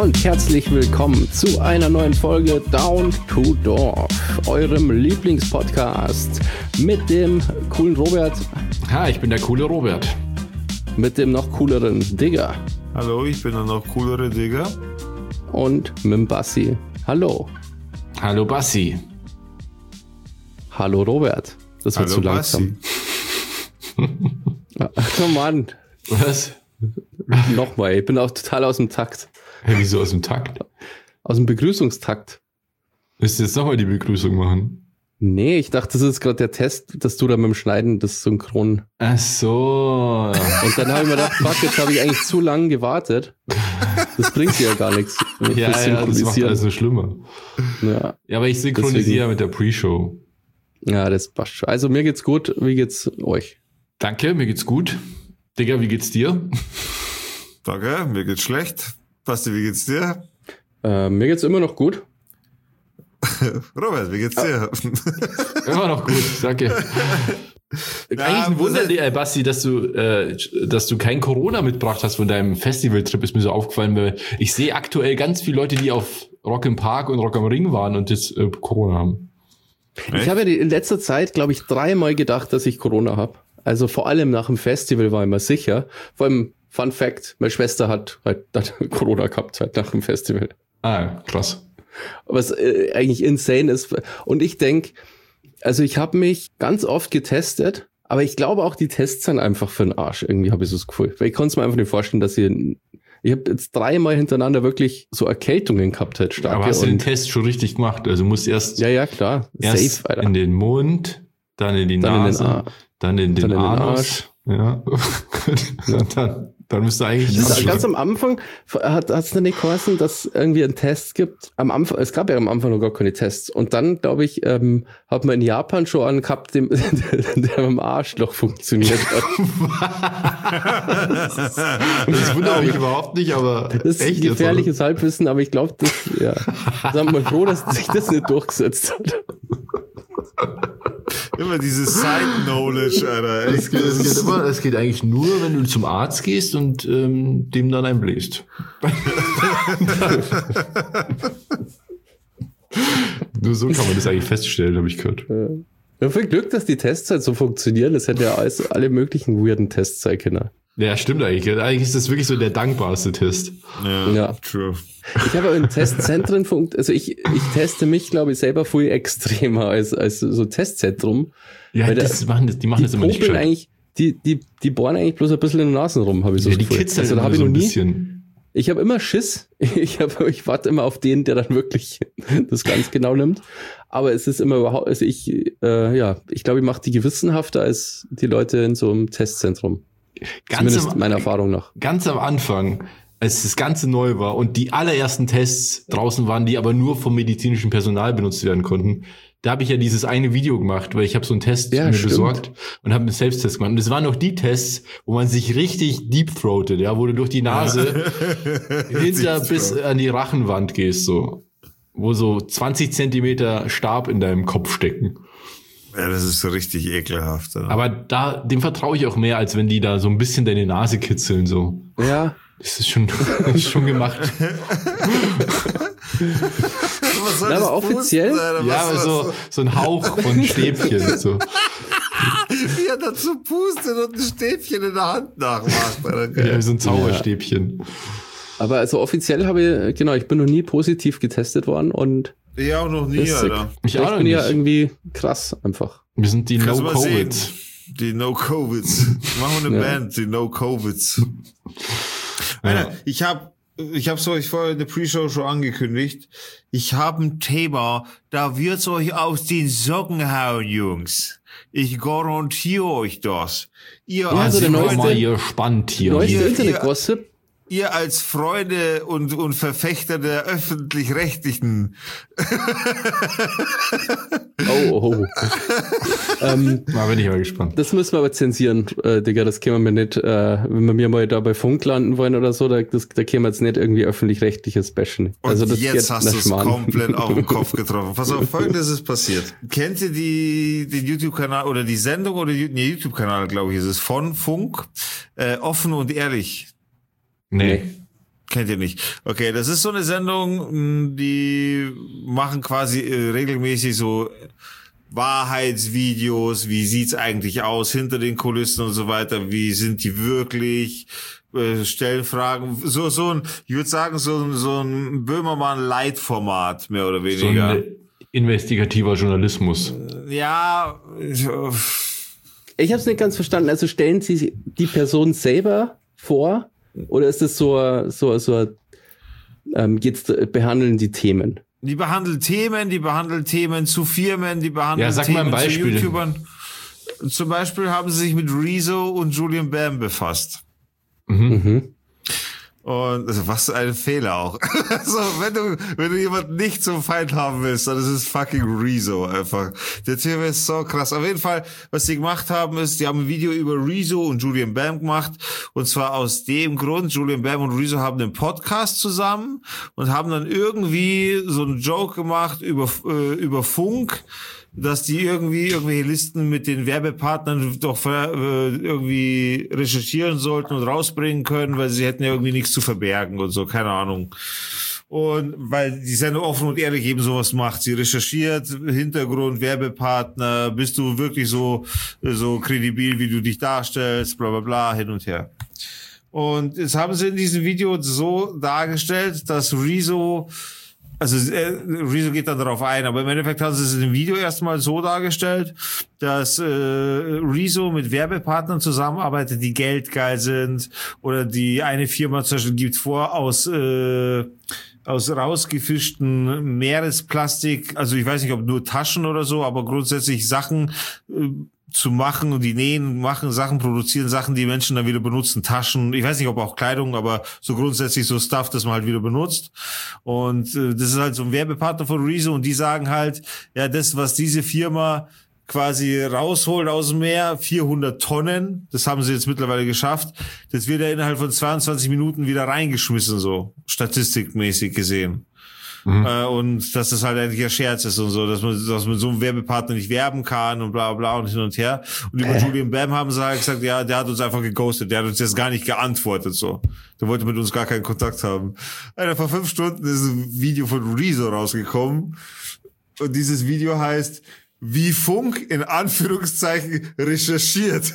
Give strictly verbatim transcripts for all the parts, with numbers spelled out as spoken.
und herzlich willkommen zu einer neuen Folge Down to Dorf, eurem Lieblingspodcast mit dem coolen Robert. Ha, ich bin der coole Robert. Mit dem noch cooleren Digger. Hallo, ich bin der noch coolere Digger. Und mit dem Bassi. Hallo. Hallo Bassi. Hallo Robert. Das wird Hallo zu langsam. Oh Mann. Was? Nochmal, ich bin auch total aus dem Takt. Hä, wieso aus dem Takt? Aus dem Begrüßungstakt. Willst du jetzt nochmal die Begrüßung machen? Nee, ich dachte, das ist gerade der Test, dass du da mit dem Schneiden das Synchron... Ach so. Und dann habe ich mir gedacht, fuck, jetzt habe ich eigentlich zu lange gewartet. Das bringt dir ja gar nichts. Ja, ja, das macht alles so schlimmer. Ja, ja, aber ich synchronisiere mit der Pre-Show. Ja, das passt schon. Also mir geht's gut. Wie geht's euch? Danke, mir geht's gut. Digga, wie geht's dir? Danke, mir geht's schlecht. Basti, wie geht's dir? Äh, mir geht's immer noch gut. Robert, wie geht's dir? Immer noch gut, danke. Ja, Eigentlich ein muss Wunder, ich- äh, Basti, dass du, äh, dass du kein Corona mitgebracht hast von deinem Festivaltrip, ist mir so aufgefallen, weil ich sehe aktuell ganz viele Leute, die auf Rock im Park und Rock am Ring waren und jetzt äh, Corona haben. Ich habe ja die- in letzter Zeit, glaube ich, dreimal gedacht, dass ich Corona habe. Also vor allem nach dem Festival war ich mir sicher. Vor allem, Fun Fact, meine Schwester hat halt hat Corona gehabt, halt nach dem Festival. Ah, krass. Was äh, eigentlich insane ist. Und ich denke, also ich habe mich ganz oft getestet, aber ich glaube auch, die Tests sind einfach für den Arsch. Irgendwie habe ich so das Gefühl. Weil ich konnte es mir einfach nicht vorstellen, dass ihr... Ich habe jetzt dreimal hintereinander wirklich so Erkältungen gehabt, halt starke. Aber hast du den und, Test schon richtig gemacht? Also musst erst, ja, ja, klar. erst Safe, Alter. in den Mund, dann in die Dann in den Nase, Ar- dann in den dann in den Anus. Ja. dann, dann müsst ihr eigentlich... Das ist ganz am Anfang hat es dann nicht geheißen, dass irgendwie ein Test gibt. Am Anfang, es gab ja am Anfang noch gar keine Tests. Und dann, glaube ich, ähm, hat man in Japan schon einen gehabt, dem, der am Arschloch funktioniert hat. Das wundert mich überhaupt nicht, aber Das ist echt gefährliches Halbwissen, aber ich glaube, das, ja. Sagen wir mal froh, dass sich das nicht durchgesetzt hat. Immer dieses Side-Knowledge, Alter. Es geht, es, geht immer, es geht eigentlich nur, wenn du zum Arzt gehst und ähm, dem dann einbläst. Nur so kann man das eigentlich feststellen, habe ich gehört. Ja, viel Glück, dass die Tests halt so funktionieren. Das hätte ja alles, alle möglichen weirden Tests sein können. Ja, stimmt eigentlich. Eigentlich ist das wirklich so der dankbarste Test. Ja, Ja. true. Ich habe in Testzentren, funkt, also ich, ich teste mich, glaube ich, selber viel extremer als, als so Testzentrum. Ja, Weil der- das machen, das- die machen Die das immer nicht popeln gescheit. eigentlich, die, die, die bohren eigentlich bloß ein bisschen in den Nasen rum, habe ich so Ja, das die Gefühl. kitzeln Also da immer habe ich so noch ein nie, bisschen. ich habe immer Schiss. Ich, hab, ich warte immer auf den, der dann wirklich das ganz genau nimmt. Aber es ist immer überhaupt, also ich, äh, ja, ich glaube, ich mache die gewissenhafter als die Leute in so einem Testzentrum. Ganz Zumindest am, meiner Erfahrung nach. ganz am Anfang, als das Ganze neu war und die allerersten Tests draußen waren, die aber nur vom medizinischen Personal benutzt werden konnten, da habe ich ja dieses eine Video gemacht, weil ich habe so einen Test Ja, mir stimmt. besorgt und habe einen Selbsttest gemacht. Und das waren noch die Tests, wo man sich richtig deep-throatet, ja, wo du durch die Nase hinter bis an die Rachenwand gehst, so. Wo so zwanzig Zentimeter Stab in deinem Kopf stecken. Ja, das ist so richtig ekelhaft. Oder? Aber da, dem vertraue ich auch mehr, als wenn die da so ein bisschen deine Nase kitzeln, so. Ja, Das ist schon, das ist schon gemacht. Was soll Na, das aber offiziell? pusten, Alter? Ja, Was- aber so, so ein Hauch von Stäbchen, so. Wie er dazu pustet und ein Stäbchen in der Hand nachmacht. Alter. Ja, so ein Zauberstäbchen. aber also offiziell habe ich, genau, ich bin noch nie positiv getestet worden und Ja, auch noch nie, das ist sick. Alter. Ich Ich auch noch bin ja nicht. irgendwie krass einfach. Wir sind die Kannst du mal No-Covid. sehen. Die No-Covids. Machen wir eine Ja. Band, die No-Covids. Alter, ich habe ich hab's euch vorher in der Pre-Show schon angekündigt. Ich habe ein Thema, da wird's euch aus den Socken hauen, Jungs. Ich garantiere euch das. Ihr Ja, als also der Mach neueste- mal ihr Spanntier. Neueste Ihr- Internet-Gossip. ihr als Freunde und, und Verfechter der Öffentlich-Rechtlichen. Oh, oh, oh. ähm, Da bin ich mal gespannt. das müssen wir aber zensieren, äh, Digga, das können wir mir nicht, äh, wenn wir mir mal da bei Funk landen wollen oder so, da, das, da können wir jetzt nicht irgendwie öffentlich-rechtliches bashen. Und Also das jetzt geht hast nach du es Schmarrn. komplett auf den Kopf getroffen. Pass auf, Folgendes ist passiert. Kennt ihr die, den YouTube-Kanal oder die Sendung oder die, nee, YouTube-Kanal, glaube ich, ist es, von Funk, äh, offen und ehrlich? Nee. Kennt ihr nicht. Okay, das ist so eine Sendung, die machen quasi äh, regelmäßig so Wahrheitsvideos, wie sieht's eigentlich aus hinter den Kulissen und so weiter, wie sind die wirklich, äh, stellen Fragen, so so ein, ich würde sagen, so, so ein Böhmermann-Light-Format, mehr oder weniger. So ein investigativer Journalismus. Ja, ich habe es nicht ganz verstanden, also stellen Sie die Person selber vor, oder ist das so, so, so, ähm, jetzt behandeln die Themen? Die behandeln Themen, die behandeln Themen zu Firmen, die behandeln ja, sag Themen mal ein zu Beispiel. YouTubern. Zum Beispiel haben sie sich mit Rezo und Julian Bam befasst. Mhm. Mhm. Und also was ein Fehler auch. Also wenn du wenn du jemanden nicht zum Feind haben willst, dann ist es fucking Rezo einfach. Der Typ ist so krass. Auf jeden Fall, was die gemacht haben, ist, die haben ein Video über Rezo und Julian Bam gemacht. Und zwar aus dem Grund, Julian Bam und Rezo haben einen Podcast zusammen und haben dann irgendwie so einen Joke gemacht über äh, über Funk, dass die irgendwie irgendwelche Listen mit den Werbepartnern doch äh, irgendwie recherchieren sollten und rausbringen können, weil sie hätten ja irgendwie nichts zu verbergen und so, keine Ahnung. Und weil die Sendung offen und ehrlich eben sowas macht. Sie recherchiert Hintergrund, Werbepartner, bist du wirklich so so kredibil, wie du dich darstellst, bla bla bla, hin und her. Und jetzt haben sie in diesem Video so dargestellt, dass Rezo Also äh, Rezo geht dann darauf ein, aber im Endeffekt haben sie es in dem Video erstmal so dargestellt, dass äh, Rezo mit Werbepartnern zusammenarbeitet, die geldgeil sind, oder die eine Firma zum Beispiel gibt vor, aus äh, aus rausgefischten Meeresplastik, also ich weiß nicht, ob nur Taschen oder so, aber grundsätzlich Sachen äh, zu machen, und die nähen, machen Sachen, produzieren Sachen, die Menschen dann wieder benutzen, Taschen, ich weiß nicht, ob auch Kleidung, aber so grundsätzlich so Stuff, das man halt wieder benutzt. Und äh, das ist halt so ein Werbepartner von Rezo, und die sagen halt, ja, das, was diese Firma quasi rausholt aus dem Meer, vierhundert Tonnen, das haben sie jetzt mittlerweile geschafft, das wird ja innerhalb von zweiundzwanzig Minuten wieder reingeschmissen, so statistikmäßig gesehen. Mhm. Äh, und dass das halt eigentlich ein Scherz ist und so, dass man, dass man so einem Werbepartner nicht werben kann und bla bla und hin und her. Und über äh. Julian Bam haben sie halt gesagt, ja, der hat uns einfach geghostet, der hat uns jetzt gar nicht geantwortet, so. Der wollte mit uns gar keinen Kontakt haben. Alter, vor fünf Stunden ist ein Video von Rezo rausgekommen, und dieses Video heißt, wie Funk in Anführungszeichen recherchiert.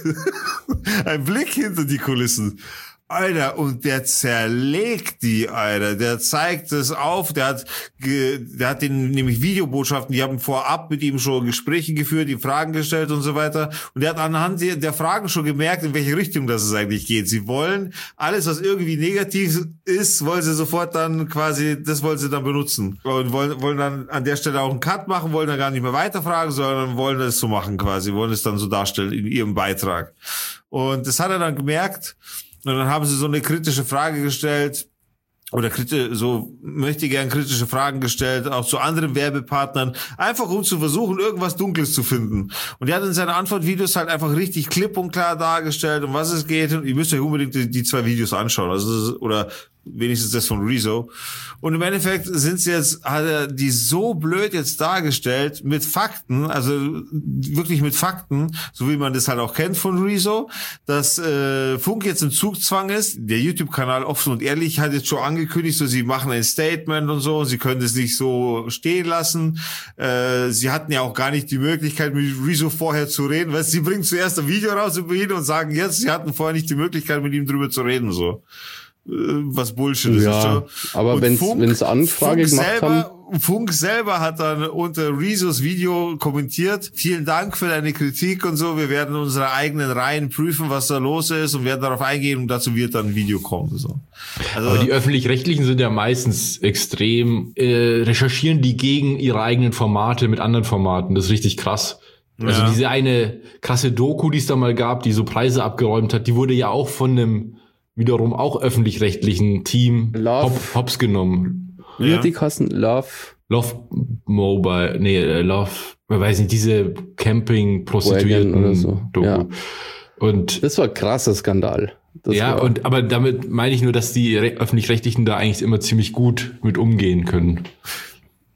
Ein Blick hinter die Kulissen. Alter, und der zerlegt die, Alter. Der zeigt es auf. Der hat, ge, der hat den nämlich Videobotschaften, die haben vorab mit ihm schon Gespräche geführt, die Fragen gestellt und so weiter. Und der hat anhand der Fragen schon gemerkt, in welche Richtung das es eigentlich geht. Sie wollen alles, was irgendwie negativ ist, wollen sie sofort dann quasi, das wollen sie dann benutzen. Und wollen, wollen dann an der Stelle auch einen Cut machen, wollen dann gar nicht mehr weiterfragen, sondern wollen das so machen quasi, wollen es dann so darstellen in ihrem Beitrag. Und das hat er dann gemerkt. Und dann haben sie so eine kritische Frage gestellt, oder kriti- so möchte gern kritische Fragen gestellt, auch zu anderen Werbepartnern, einfach um zu versuchen, irgendwas Dunkles zu finden. Und er hat in seinen Antwortvideos halt einfach richtig klipp und klar dargestellt, um was es geht. Und ihr müsst euch unbedingt die, die zwei Videos anschauen, also oder wenigstens das von Rezo. Und im Endeffekt sind sie jetzt, hat er die so blöd jetzt dargestellt, mit Fakten, also wirklich mit Fakten, so wie man das halt auch kennt von Rezo, dass äh, Funk jetzt im Zugzwang ist. Der YouTube-Kanal Offen und Ehrlich hat jetzt schon angekündigt, so sie machen ein Statement und so, sie können das nicht so stehen lassen. Äh, sie hatten ja auch gar nicht die Möglichkeit, mit Rezo vorher zu reden, weil sie bringen zuerst ein Video raus über ihn und sagen jetzt, sie hatten vorher nicht die Möglichkeit, mit ihm drüber zu reden, so. Was Bullshit ist. Ja, aber wenn es Anfrage Funk gemacht selber, haben. Funk selber hat dann unter Rezos Video kommentiert, vielen Dank für deine Kritik und so, wir werden unsere eigenen Reihen prüfen, was da los ist, und werden darauf eingehen, und dazu wird dann ein Video kommen. So. Also, aber die Öffentlich-Rechtlichen sind ja meistens extrem, äh, recherchieren die gegen ihre eigenen Formate mit anderen Formaten, das ist richtig krass. Also ja. Diese eine krasse Doku, die es da mal gab, die so Preise abgeräumt hat, die wurde ja auch von einem wiederum auch öffentlich-rechtlichen Team hop, hops genommen. Wie ja. hat die Kassen? Love? Love Mobile, nee, Love, ich weiß nicht, diese Camping-Prostituierten oder so. Doku. Ja. Und das war ein krasser Skandal. Das ja, war und aber damit meine ich nur, dass die Re- öffentlich-rechtlichen da eigentlich immer ziemlich gut mit umgehen können.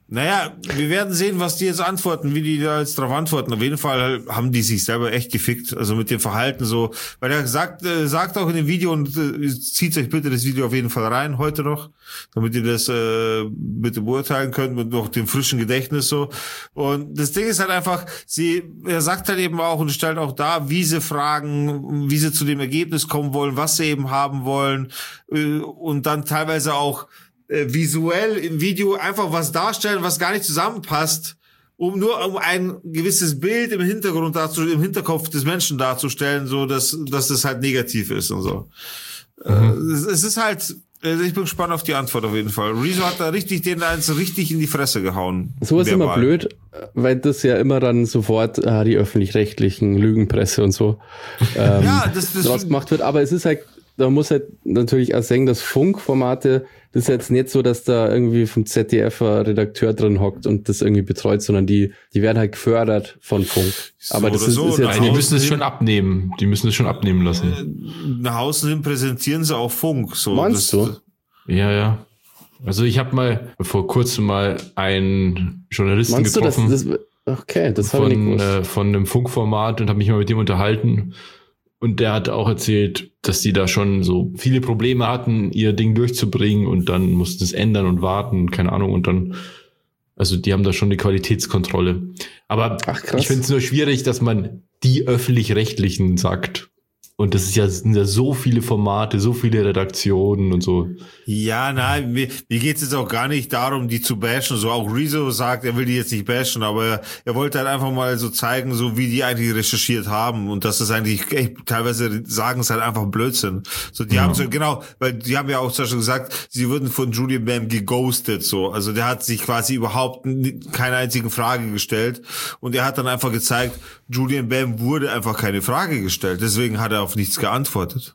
Naja, wir werden sehen, was die jetzt antworten, wie die da jetzt drauf antworten. Auf jeden Fall haben die sich selber echt gefickt, also mit dem Verhalten so, weil er sagt, äh, sagt auch in dem Video, und äh, zieht euch bitte das Video auf jeden Fall rein, heute noch, damit ihr das äh, bitte beurteilen könnt, mit noch dem frischen Gedächtnis so. Und das Ding ist halt einfach, sie, er sagt halt eben auch und stellt auch dar, wie sie fragen, wie sie zu dem Ergebnis kommen wollen, was sie eben haben wollen, äh, und dann teilweise auch Äh, visuell im Video einfach was darstellen, was gar nicht zusammenpasst, um nur um ein gewisses Bild im Hintergrund dazu, im Hinterkopf des Menschen darzustellen, so dass dass das halt negativ ist und so. Mhm. Äh, es, es ist halt, also ich bin gespannt auf die Antwort auf jeden Fall. Rezo hat da richtig den eins richtig in die Fresse gehauen. So ist immer blöd, weil das ja immer dann sofort ah, die öffentlich-rechtlichen Lügenpresse und so ähm, ja, das, das draus gemacht wird. Aber es ist halt, da muss halt natürlich auch sagen, dass Funkformate, das ist jetzt nicht so, dass da irgendwie vom Z D F ein Redakteur drin hockt und das irgendwie betreut, sondern die, die werden halt gefördert von Funk. So aber das ist, so, ist jetzt Nein, die müssen es schon abnehmen. Die müssen es schon abnehmen lassen. Nach außen hin präsentieren sie auch Funk. So. Meinst das, du? Ja, ja. Also ich habe mal vor kurzem mal einen Journalisten Meinst getroffen. du, dass das, okay, das habe ich nicht von, gewusst. äh, von einem Funkformat und habe mich mal mit dem unterhalten. Und der hat auch erzählt, dass die da schon so viele Probleme hatten, ihr Ding durchzubringen und dann mussten es ändern und warten, keine Ahnung. Und dann, also die haben da schon eine Qualitätskontrolle. Aber Ach, krass. ich finde es nur schwierig, dass man die Öffentlich-Rechtlichen sagt. Und das ist ja, sind ja so viele Formate, so viele Redaktionen und so. Ja, nein, mir, mir geht es jetzt auch gar nicht darum, die zu bashen. So auch Rezo sagt, er will die jetzt nicht bashen, aber er, er wollte halt einfach mal so zeigen, so wie die eigentlich recherchiert haben und dass das eigentlich echt, teilweise sagen es halt einfach Blödsinn. So, die ja. haben so, genau, weil die haben ja auch zum Beispiel gesagt, sie würden von Julian Bam geghostet, so. Also der hat sich quasi überhaupt keine einzige Frage gestellt und er hat dann einfach gezeigt, Julian Bam wurde einfach keine Frage gestellt. Deswegen hat er auf nichts geantwortet.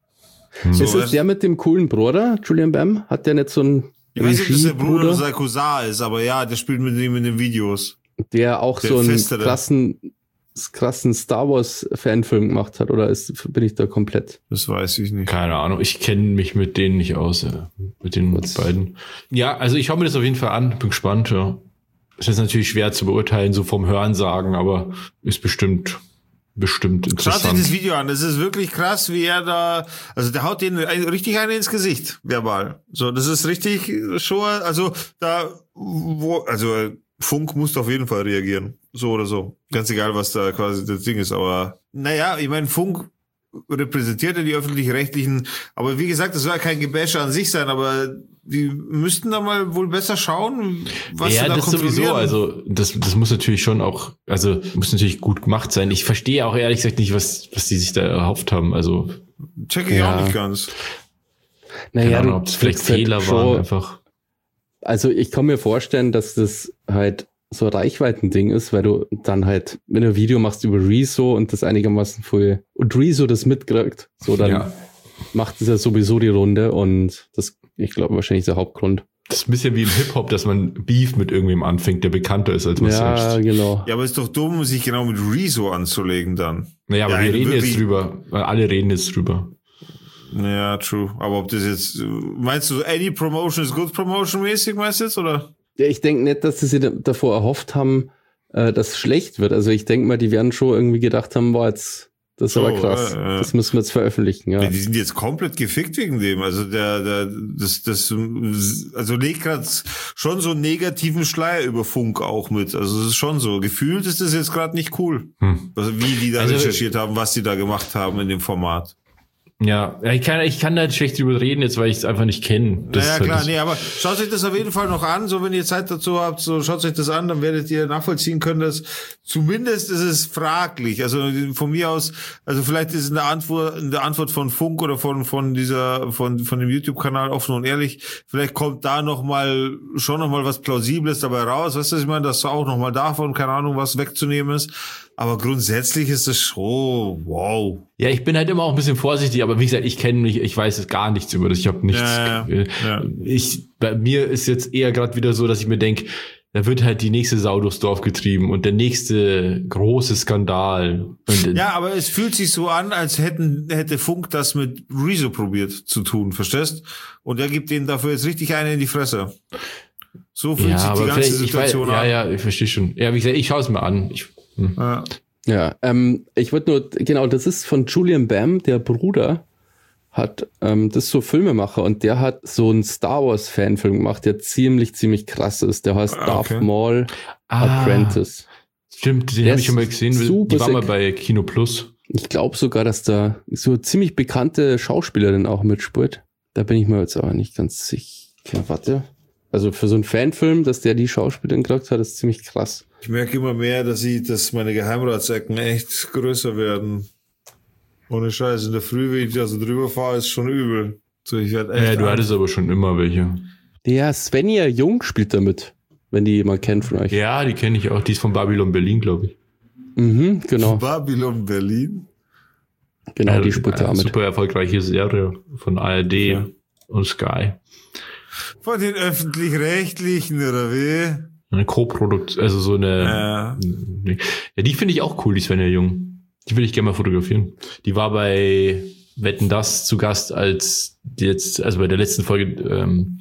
Hm. So, ist es der mit dem coolen Bruder, Julian Bam? Hat der nicht so einen Ich weiß nicht, ob das der Bruder oder sein Cousin ist, aber ja, der spielt mit ihm in den Videos. Der auch der so einen festere. krassen, krassen Star Wars Fanfilm gemacht hat, oder ist, bin ich da komplett? Das weiß ich nicht. Keine Ahnung, ich kenne mich mit denen nicht aus, ja. Mit den Was? beiden. Ja, also ich schaue mir das auf jeden Fall an, bin gespannt, ja. Es ist natürlich schwer zu beurteilen, so vom Hörensagen, aber ist bestimmt, bestimmt interessant. Schaut euch das Video an, das ist wirklich krass, wie er da, also der haut den richtig eine ins Gesicht, verbal. So, das ist richtig schon, also da, wo, also Funk muss auf jeden Fall reagieren, so oder so. Ganz egal, was da quasi das Ding ist, aber naja, ich meine, Funk repräsentiert ja die Öffentlich-Rechtlichen, aber wie gesagt, das soll ja kein Gebäsche an sich sein, aber die müssten da mal wohl besser schauen, was ja, sie da das sowieso, also das, das muss natürlich schon auch, also muss natürlich gut gemacht sein. Ich verstehe auch ehrlich gesagt nicht, was, was die sich da erhofft haben, also. Check ich ja. auch nicht ganz. Naja, Ahnung, ob es vielleicht Fehler halt waren einfach. Also ich kann mir vorstellen, dass das halt so ein Reichweitending ist, weil du dann halt, wenn du ein Video machst über Rezo und das einigermaßen voll und Rezo das mitkriegt, so dann ja. macht es ja sowieso die Runde und das, ich glaube, wahrscheinlich der Hauptgrund. Das ist ein bisschen wie im Hip-Hop, dass man Beef mit irgendwem anfängt, der bekannter ist als man ja, selbst. Ja, genau. Ja, aber ist doch dumm, sich genau mit Rezo anzulegen dann. Naja, aber ja, wir reden wirklich, jetzt drüber. Alle reden jetzt drüber. Ja, true. Aber ob das jetzt, meinst du, any promotion is good promotion mäßig, meinst du jetzt, oder? Ja, ich denke nicht, dass sie davor erhofft haben, äh, dass es schlecht wird. Also ich denke mal, die werden schon irgendwie gedacht haben, boah, jetzt, das ist so, aber krass. Äh, äh. Das müssen wir jetzt veröffentlichen, ja. ja. Die sind jetzt komplett gefickt wegen dem. Also der, der, das, das, also legt gerade schon so einen negativen Schleier über Funk auch mit. Also es ist schon so. Gefühlt ist das jetzt gerade nicht cool. Hm. Also wie die da also, recherchiert haben, was die da gemacht haben in dem Format. Ja, ich kann, ich kann da nicht schlecht drüber reden jetzt, weil ich es einfach nicht kenne. Naja, halt klar, nee, aber schaut euch das auf jeden Fall noch an, so wenn ihr Zeit dazu habt, so schaut euch das an, dann werdet ihr nachvollziehen können, dass zumindest ist es fraglich, also von mir aus, also vielleicht ist in der Antwort, in der Antwort von Funk oder von, von dieser, von, von dem YouTube-Kanal offen und ehrlich, vielleicht kommt da noch mal, schon noch mal was Plausibles dabei raus, weißt du, ich meine, dass auch noch mal davon, keine Ahnung, was wegzunehmen ist. Aber grundsätzlich ist es schon, wow. Ja, ich bin halt immer auch ein bisschen vorsichtig, aber wie gesagt, ich kenne mich, ich weiß gar nichts über das, ich habe nichts. Ja, ja, ja. Ich, bei mir ist jetzt eher gerade wieder so, dass ich mir denke, da wird halt die nächste Sau durchs Dorf getrieben und der nächste große Skandal. Und ja, aber es fühlt sich so an, als hätten hätte Funk das mit Rezo probiert zu tun, verstehst? Und er gibt denen dafür jetzt richtig eine in die Fresse. So fühlt Ja, sich die aber ganze vielleicht, ich weiß, Situation ja, an. ja, ich verstehe schon. Ja, wie gesagt, ich schaue es mir an. Ich, hm. Ja. Ja, ähm, ich würde nur, genau, das ist von Julian Bam, der Bruder, hat, ähm, das ist so Filmemacher und der hat so einen Star Wars Fanfilm gemacht, der ziemlich, ziemlich krass ist. Der heißt Ah, Darth okay. Maul Ah. Apprentice. Stimmt, den Der habe ich schon mal ist gesehen. super Die war mal sick. bei Kino Plus. Ich glaube sogar, dass da so ziemlich bekannte Schauspielerin auch mitspielt. Da bin ich mir jetzt aber nicht ganz sicher. Warte. Also für so einen Fanfilm, dass der die Schauspielerin gekriegt hat, ist ziemlich krass. Ich merke immer mehr, dass ich, dass meine Geheimratsecken echt größer werden. Ohne Scheiß. In der Früh, wenn ich da so drüber fahre, ist schon übel. So, ich werd echt Ja, du Angst. hattest aber schon immer welche. Der Svenja Jung spielt da mit, wenn die jemand kennt von euch. Ja, die kenne ich auch. Die ist von Babylon Berlin, glaube ich. Mhm, genau. Babylon Berlin. Genau, Ja, die spielt da eine mit. super erfolgreiche Serie von A R D Ja. und Sky. Von den Öffentlich-Rechtlichen, oder wie? Eine Co-Produkt, also so eine. Ja. Nee. Ja, die finde ich auch cool, die Svenja Jung. Die will ich gerne mal fotografieren. Die war bei Wetten, dass zu Gast als die jetzt, also bei der letzten Folge ähm,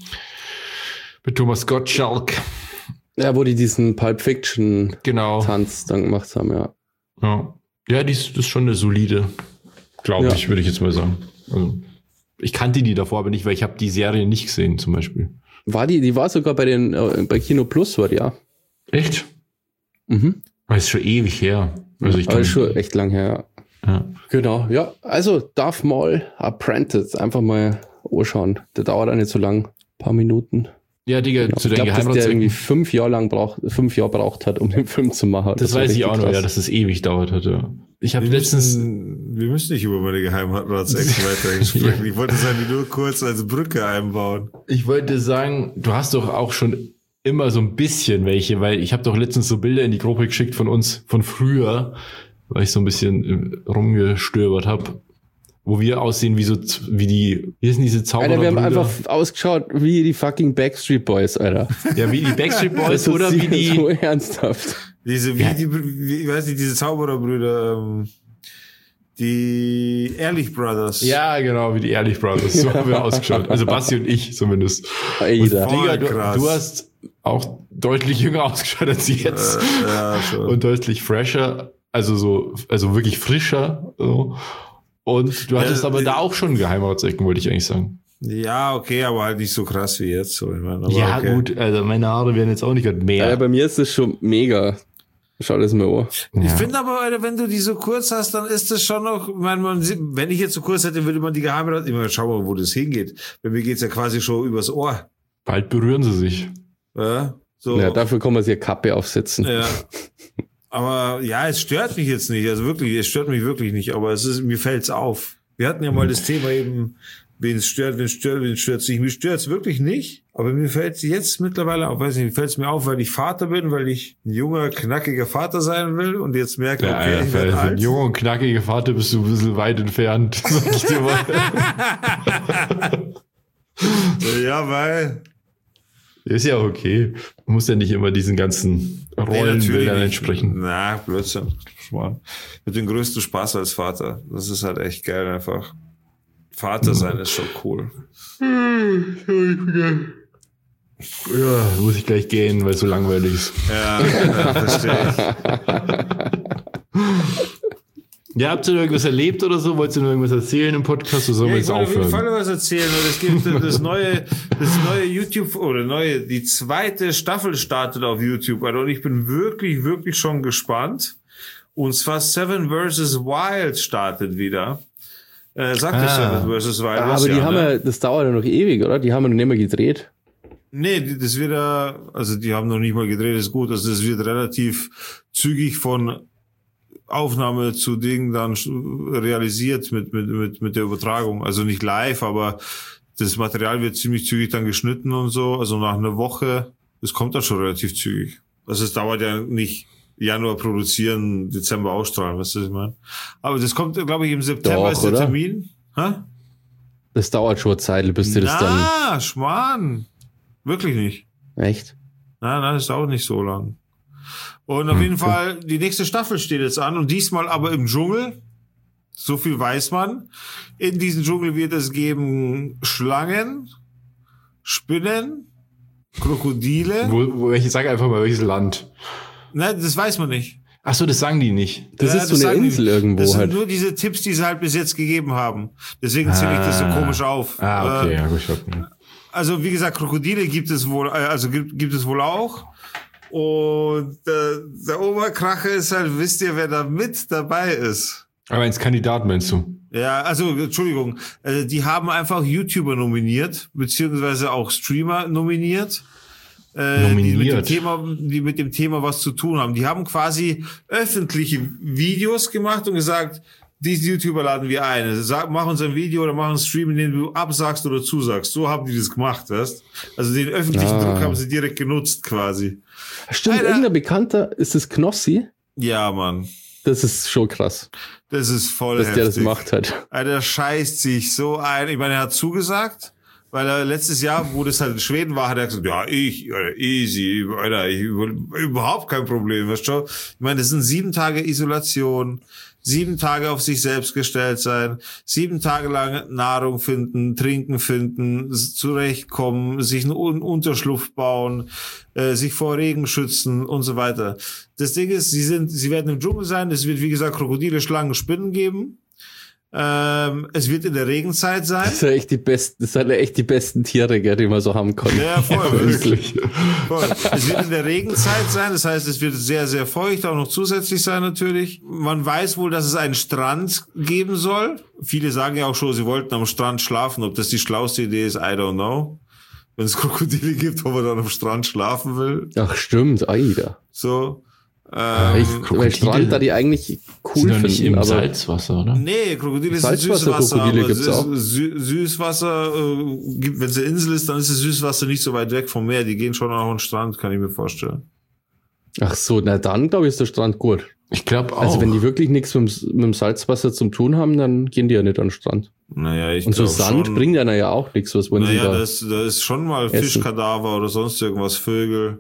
mit Thomas Gottschalk. Ja, wo die diesen Pulp Fiction Genau. Tanz dann gemacht haben, ja. Ja, ja, die ist, das ist schon eine solide, glaube Ja. ich, würde ich jetzt mal sagen. Also, ich kannte die davor aber nicht, weil ich habe die Serie nicht gesehen, zum Beispiel. War die, die war sogar bei den, äh, bei Kino Plus, war die, ja. Echt? Mhm. Das ist schon ewig her. Also ich Aber kann, ist schon echt lang her, ja. ja. Genau, ja. Also Darth Maul Apprentice, einfach mal anschauen. Der dauert auch nicht so lang, paar Minuten. Ja, Digga, Genau. zu Ich den glaube, dass der irgendwie Geheimratsecken. fünf Jahre lang braucht, fünf Jahre braucht hat, um den Film zu machen. Das, war weiß ich richtig auch noch, krass. ja, dass es ewig dauert hat, ja. Ich habe Wir letztens, müssen, wir müssen nicht über meine Geheimratsecken weiter sprechen. Ich wollte es eigentlich nur kurz als Brücke einbauen. ich wollte sagen, du hast doch auch schon immer so ein bisschen welche, weil ich habe doch letztens so Bilder in die Gruppe geschickt von uns, von früher, weil ich so ein bisschen äh, rumgestöbert habe, wo wir aussehen wie so, z- wie die, wie sind diese Alter, wir haben Zaubererbrüder? einfach ausgeschaut wie die fucking Backstreet Boys, Alter. Ja, wie die Backstreet Boys Das ist oder wie die, so ernsthaft. Diese, wie Ja. die, wie, ich weiß nicht, diese Zaubererbrüder, ähm, die Ehrlich Brothers. ja, genau, wie die Ehrlich Brothers. So haben wir ausgeschaut. Also Basti und ich zumindest. Alter. Voll Digga, du, krass. du hast auch deutlich jünger ausgeschaut als jetzt. Äh, ja, schon. Und deutlich fresher, also so, also wirklich frischer. So. Und du hattest Ja, aber äh, da auch schon Geheimratsecken, wollte ich eigentlich sagen. Ja, okay, aber halt nicht so krass wie jetzt. So, ich meine, aber Ja, okay. gut, also meine Haare werden jetzt auch nicht gerade mehr. Alter, bei mir ist das schon mega. Schau das mal an. Ich Ja. finde aber, Alter, wenn du die so kurz hast, dann ist das schon noch, ich meine, man, sieht- wenn ich jetzt so kurz hätte, würde man die Geheimrat, ich meine, schau mal, wo das hingeht. Bei mir geht's ja quasi schon übers Ohr. Bald berühren sie sich. Ja, so. Ja, dafür kann man sich eine Kappe aufsetzen. Ja. Aber ja, es stört mich jetzt nicht. Also wirklich, es stört mich wirklich nicht. Aber es ist, mir fällt's auf. Wir hatten ja mal das Thema eben, wen es stört, wen es stört, wen es stört nicht. Mir stört's wirklich nicht. Aber mir fällt's jetzt mittlerweile auf. Weiß nicht, fällt's mir auf, weil ich Vater bin, weil ich ein junger, knackiger Vater sein will und jetzt merke, Ja, okay, Alter, ich für, werde für einen alt. jungen und knackigen Vater bist du ein bisschen weit entfernt, sag ich dir mal. Ja, weil. Ist ja auch okay. Man muss ja nicht immer diesen ganzen Rollenbildern entsprechen. Na, Blödsinn. Schmarrn. Mit dem größten Spaß als Vater. Das ist halt echt geil einfach. Vater sein ist schon cool. Ja, muss ich gleich gehen, weil es so langweilig ist. Ja, ja verstehe ich. Ja, habt ihr noch irgendwas erlebt oder so? Wollt ihr noch irgendwas erzählen im Podcast oder sollen wir Ja, ich jetzt wollte auf jeden Fall aufhören? was erzählen. Und es gibt das neue, das neue YouTube, oder neue, die zweite Staffel startet auf YouTube. Alter. Und ich bin wirklich, wirklich schon gespannt. Und zwar Seven versus. Wild startet wieder. Äh, sagt ihr Ah. Seven versus. Wild? Ah, was aber die ja, haben ne? ja, das dauert ja noch ewig, oder? Die haben ja noch nicht mehr gedreht. Nee, die- das wird ja, also die haben noch nicht mal gedreht, ist gut. Also das wird relativ zügig von Aufnahme zu Dingen dann sch- realisiert mit, mit, mit, mit der Übertragung. Also nicht live, aber das Material wird ziemlich zügig dann geschnitten und so. Also nach einer Woche, das kommt dann schon relativ zügig. Also es dauert ja nicht Januar produzieren, Dezember ausstrahlen, weißt du, was ich meine? Aber das kommt, glaube ich, im September Doch, ist der oder? Termin. Hä? Das dauert schon eine Zeit, bis die das dann. Na, Schmarrn. Wirklich nicht. Echt? Nein, nein, das dauert nicht so lang. Und auf jeden Fall, die nächste Staffel steht jetzt an und diesmal aber im Dschungel. So viel weiß man. In diesem Dschungel wird es geben Schlangen, Spinnen, Krokodile. Wo, wo, ich sage einfach mal, welches Land. Nein, das weiß man nicht. Ach so, das sagen die nicht. Das Ja, ist das so eine sagen Insel die. irgendwo Das sind halt. nur diese Tipps, die sie halt bis jetzt gegeben haben. Deswegen zähle ich das so komisch auf. Ah, okay, Äh, ja, gut, ich hab, Also wie gesagt, Krokodile gibt es wohl, also gibt, gibt es wohl auch. Und äh, der Oberkracher ist halt, wisst ihr, wer da mit dabei ist? Aber als Kandidat meinst du? Ja, also Entschuldigung, äh, die haben einfach YouTuber nominiert, beziehungsweise auch Streamer nominiert. Äh, die mit dem Nominiert. Thema, die mit dem Thema was zu tun haben. Die haben quasi öffentliche Videos gemacht und gesagt, diese YouTuber laden wir ein. Sag, mach uns ein Video oder mach einen Stream, in dem du absagst oder zusagst. So haben die das gemacht, weißt? Also den öffentlichen Ah. Druck haben sie direkt genutzt, quasi. Stimmt, Alter. irgendein Bekannter, ist das Knossi? Ja, Mann. Das ist schon krass, Das ist voll dass heftig. der das macht hat. Alter, der scheißt sich so ein. Ich meine, er hat zugesagt, weil er letztes Jahr, wo das halt in Schweden war, hat er gesagt, ja, ich, Alter, easy, Alter, ich, überhaupt kein Problem, weißt du? Ich meine, das sind sieben Tage Isolation, sieben Tage auf sich selbst gestellt sein, sieben Tage lang Nahrung finden, Trinken finden, zurechtkommen, sich einen Unterschlupf bauen, äh, sich vor Regen schützen und so weiter. Das Ding ist, sie sind, sie werden im Dschungel sein, es wird, wie gesagt, Krokodile, Schlangen, Spinnen geben. Ähm, es wird in der Regenzeit sein. Das sind echt die besten, das sind echt die besten Tiere, gell, die man so haben kann. Ja, voll, Wirklich. voll. Es wird in der Regenzeit sein, das heißt, es wird sehr, sehr feucht, auch noch zusätzlich sein natürlich. Man weiß wohl, dass es einen Strand geben soll. Viele sagen ja auch schon, sie wollten am Strand schlafen. Ob das die schlauste Idee ist, I don't know. Wenn es Krokodile gibt, wo man dann am Strand schlafen will. Ach stimmt, Alter. So. Ich, Ähm, weil Strand da die eigentlich cool Sind doch nicht finden, im aber Salzwasser, oder? Nee, Krokodile sind Salzwasser- Süßwasser, Krokodile aber gibt's Süß, auch. Sü Süßwasser, äh, gibt, wenn es eine Insel ist, dann ist das Süßwasser nicht so weit weg vom Meer. Die gehen schon auch an den Strand, kann ich mir vorstellen. ach so, na dann glaube ich ist der Strand gut. Ich glaube auch. Also wenn die wirklich nichts mit, dem- mit dem Salzwasser zum tun haben, dann gehen die ja nicht an den Strand. Naja, ich Und so glaub Sand schon, bringt ja ja auch nichts, was wollen sie Naja, da? da ist, da ist schon mal essen? Fischkadaver oder sonst irgendwas, Vögel.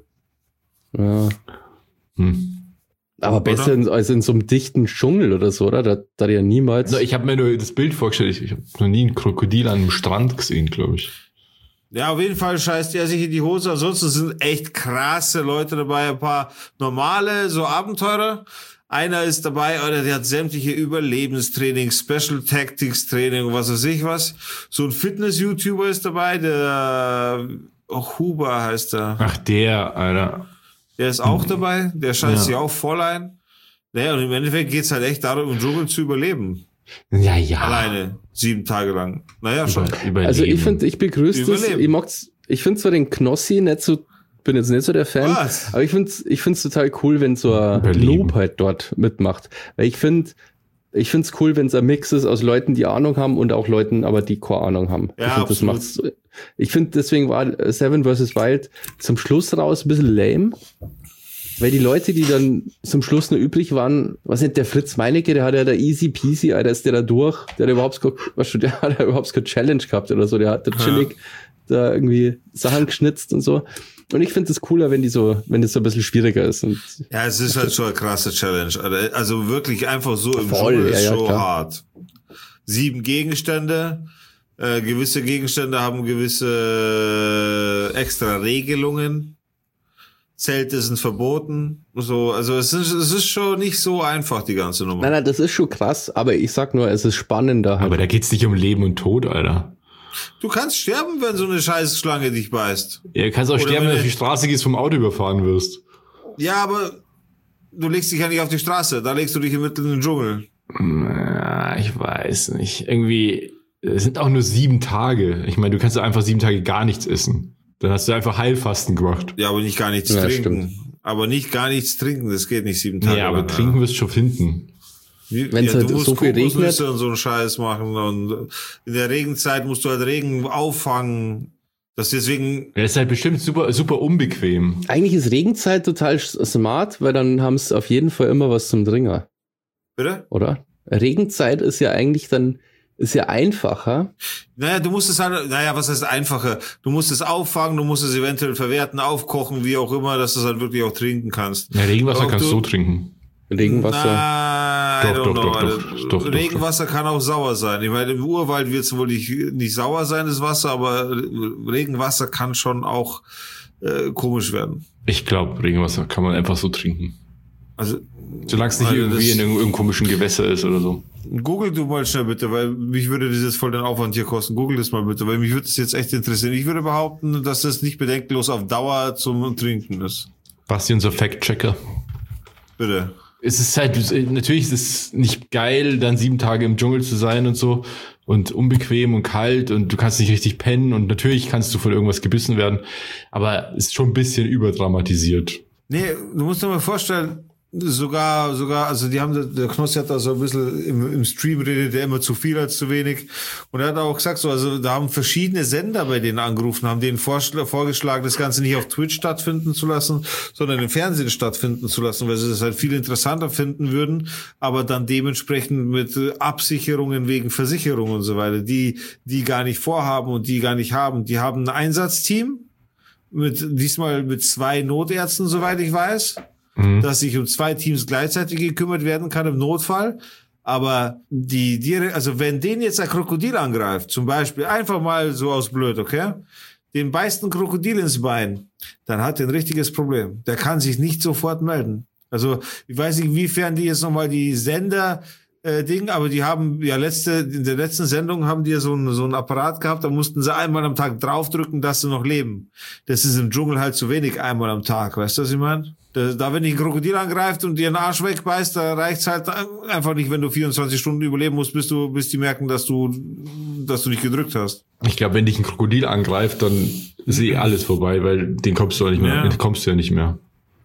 Ja. hm. Aber besser in, als in so einem dichten Dschungel oder so, oder? Da, da ja niemals. Also ich habe mir nur das Bild vorgestellt. Ich, ich habe noch nie ein Krokodil an einem Strand gesehen, glaube ich. Ja, auf jeden Fall scheißt er sich in die Hose. Ansonsten sind echt krasse Leute dabei. Ein paar normale, so Abenteurer. Einer ist dabei, oder der hat sämtliche Überlebenstraining, Special Tactics Training, was weiß ich was. So ein Fitness-YouTuber ist dabei, der oh, Huber heißt er. Ach, der, Alter. Der ist auch dabei, der scheißt Ja. sich auch voll ein. Naja, und im Endeffekt geht's halt echt darum, im Dschungel zu überleben. Ja, ja. Alleine, sieben Tage lang. Naja, schon. Über, überleben. Also ich finde, ich begrüße das. Überleben. Ich mag's, ich finde zwar den Knossi nicht so, bin jetzt nicht so der Fan, Was? aber ich finde ich finde es total cool, wenn so ein Überleben. Noob halt dort mitmacht. Weil ich finde, ich finde es cool, wenn es ein Mix ist aus Leuten, die Ahnung haben und auch Leuten, aber die keine Ahnung haben. Ja, ich finde, das absolut. macht's. Ich finde, deswegen war Seven versus Wild zum Schluss raus ein bisschen lame. Weil die Leute, die dann zum Schluss nur übrig waren, was nicht, der Fritz Meinecke, der hat ja da easy peasy, Alter, ist der da durch, der hat überhaupt keine, was schon, der hat ja überhaupt keine Challenge gehabt oder so, der hat da chillig da irgendwie Sachen geschnitzt und so. Und ich finde es cooler, wenn die so, wenn das so ein bisschen schwieriger ist. Und Ja, es ist halt schon eine krasse Challenge. Alter. Also wirklich einfach so im Voll, Dschungel ist ja, ja, schon klar. hart. Sieben Gegenstände. Äh, gewisse Gegenstände haben gewisse äh, extra Regelungen. Zelte sind verboten. So, also es ist, es ist schon nicht so einfach, die ganze Nummer. nein, nein, das ist schon krass, aber ich sag nur, es ist spannender. Halt. Aber da geht's nicht um Leben und Tod, Alter. Du kannst sterben, wenn so eine scheiß Schlange dich beißt. Ja, du kannst auch Oder sterben, wenn wenn du auf die er- Straße gehst, vom Auto überfahren wirst. Ja, aber du legst dich ja nicht auf die Straße. Da legst du dich mitten in den Dschungel. Ja, ich weiß nicht. Irgendwie, es sind auch nur sieben Tage. Ich meine, du kannst doch einfach sieben Tage gar nichts essen. Dann hast du einfach Heilfasten gemacht. Ja, aber nicht gar nichts Ja, trinken. Aber nicht gar nichts trinken. Das geht nicht sieben Tage Ja, aber lang. trinken wirst du schon finden. Wenn's ja, halt du musst so viel Kokosnüsse regnet. und so einen Scheiß machen und in der Regenzeit musst du halt Regen auffangen. Das deswegen, Das ist halt bestimmt super, super unbequem. Eigentlich ist Regenzeit total smart, weil dann haben es auf jeden Fall immer was zum Trinken, bitte? oder? Regenzeit ist ja eigentlich dann, ist ja einfacher. Naja, du musst es halt, naja, was heißt einfacher? Du musst es auffangen, du musst es eventuell verwerten, aufkochen, wie auch immer, dass du es halt wirklich auch trinken kannst. Ja, Regenwasser Ob kannst du du- so trinken. Regenwasser. Na, I Doch, don't doch, know. doch, Alter. doch, doch, doch, Regenwasser kann auch sauer sein. Ich meine, im Urwald wird es wohl nicht, nicht sauer sein, das Wasser, aber Regenwasser kann schon auch äh, komisch werden. Ich glaube, Regenwasser kann man einfach so trinken. Also, solange es nicht also irgendwie in irgendeinem komischen Gewässer ist oder so. Google du mal schnell bitte, weil mich würde das jetzt voll den Aufwand hier kosten. Google das mal bitte, weil mich würde das jetzt echt interessieren. Ich würde behaupten, dass das nicht bedenkenlos auf Dauer zum Trinken ist. Basti, unser Fact-Checker. Bitte. Es ist halt, natürlich ist es nicht geil, dann sieben Tage im Dschungel zu sein und so und unbequem und kalt und du kannst nicht richtig pennen und natürlich kannst du von irgendwas gebissen werden, aber es ist schon ein bisschen überdramatisiert. Nee, du musst dir mal vorstellen, sogar, sogar, also die haben, der Knossi hat da so ein bisschen im, im Stream redet der immer zu viel als zu wenig. Und er hat auch gesagt, so, also da haben verschiedene Sender bei denen angerufen, haben denen vorschl- vorgeschlagen, das Ganze nicht auf Twitch stattfinden zu lassen, sondern im Fernsehen stattfinden zu lassen, weil sie das halt viel interessanter finden würden, aber dann dementsprechend mit Absicherungen wegen Versicherung und so weiter, die, die gar nicht vorhaben und die gar nicht haben. Die haben ein Einsatzteam mit, diesmal mit zwei Notärzten, soweit ich weiß. Mhm. Dass sich um zwei Teams gleichzeitig gekümmert werden kann im Notfall. Aber die, die, also wenn den jetzt ein Krokodil angreift, zum Beispiel, einfach mal so aus blöd, okay? Den beißt ein Krokodil ins Bein, dann hat er ein richtiges Problem. Der kann sich nicht sofort melden. Also, ich weiß nicht, inwiefern die jetzt nochmal die Sender, äh, Ding, aber die haben ja letzte, in der letzten Sendung haben die ja so ein, so ein Apparat gehabt, da mussten sie einmal am Tag draufdrücken, dass sie noch leben. Das ist im Dschungel halt zu wenig, einmal am Tag, weißt du, was ich meine? Da, da, wenn dich ein Krokodil angreift und dir einen Arsch wegbeißt, da reicht's halt einfach nicht, wenn du vierundzwanzig Stunden überleben musst, bis du, bis die merken, dass du, dass du dich gedrückt hast. Ich glaube, wenn dich ein Krokodil angreift, dann ist eh alles vorbei, weil den kommst du ja nicht mehr, Ja. den kommst du ja nicht mehr.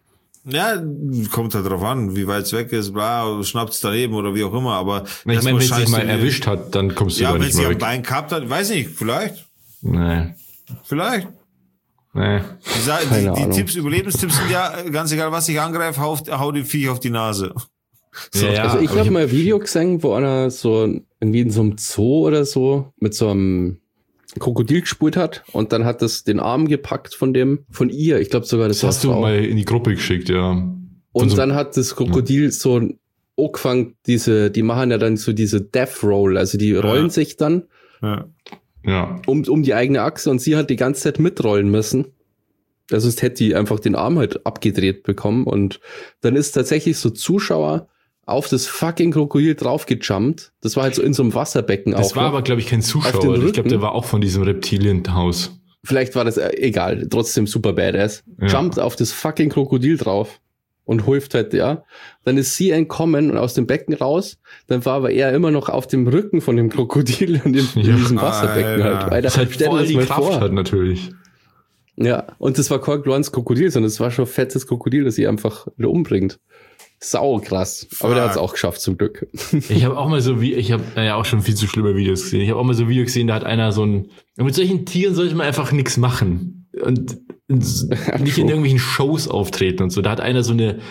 Ja, kommt halt drauf an, wie weit es weg ist, bla, schnappt's daneben oder wie auch immer, aber. Ich meine, wenn es dich scheiße, mal erwischt hat, dann kommst du ja, da wenn nicht sie mehr am weg. Bein gehabt hat, weiß nicht, vielleicht, Nee, vielleicht. nee. Die, Sa- Keine die, die Ahnung. Tipps, Überlebenstipps sind ja, ganz egal, was ich angreife, hau, hau den Viech auf die Nase. So. Ja, ja, Also ich aber habe mal ein Video gesehen, wo einer so irgendwie in so einem Zoo oder so mit so einem Krokodil gespult hat und dann hat das den Arm gepackt von dem, von ihr. Ich glaube sogar, das, das hast war du Frau. mal in die Gruppe geschickt, ja. Von Und so- dann hat das Krokodil so angefangen, diese, die machen ja dann so diese Death Roll, also die rollen Ja. sich dann Ja. Ja. um, um die eigene Achse und sie hat die ganze Zeit mitrollen müssen. Also sonst hätte die einfach den Arm halt abgedreht bekommen und dann ist tatsächlich so Zuschauer auf das fucking Krokodil draufgejumpt. Das war halt so in so einem Wasserbecken Das auch. war noch. aber, glaube ich, kein Auf den Zuschauer. Ich glaube, Rücken? der war auch von diesem Reptilienhaus. Vielleicht war das äh, egal, trotzdem super badass. Ja. Jumpt auf das fucking Krokodil drauf und hilft halt, ja. Dann ist sie entkommen und aus dem Becken raus. Dann war aber er immer noch auf dem Rücken von dem Krokodil und in, in Ja. diesem Wasserbecken Alter. halt. Alter, Das halt stell dir voll das die mal Kraft vor. hat, natürlich. Ja, und das war kein kleines Krokodil, sondern es war schon ein fettes Krokodil, das sie einfach wieder umbringt. Sau krass. Aber der hat es auch geschafft, zum Glück. Ich habe auch mal so wie, ich habe ja auch schon viel zu schlimme Videos gesehen. Ich habe auch mal so Videos gesehen, da hat einer so ein, und mit solchen Tieren sollte man einfach nichts machen. Und nicht in irgendwelchen Shows auftreten und so. Da hat einer so eine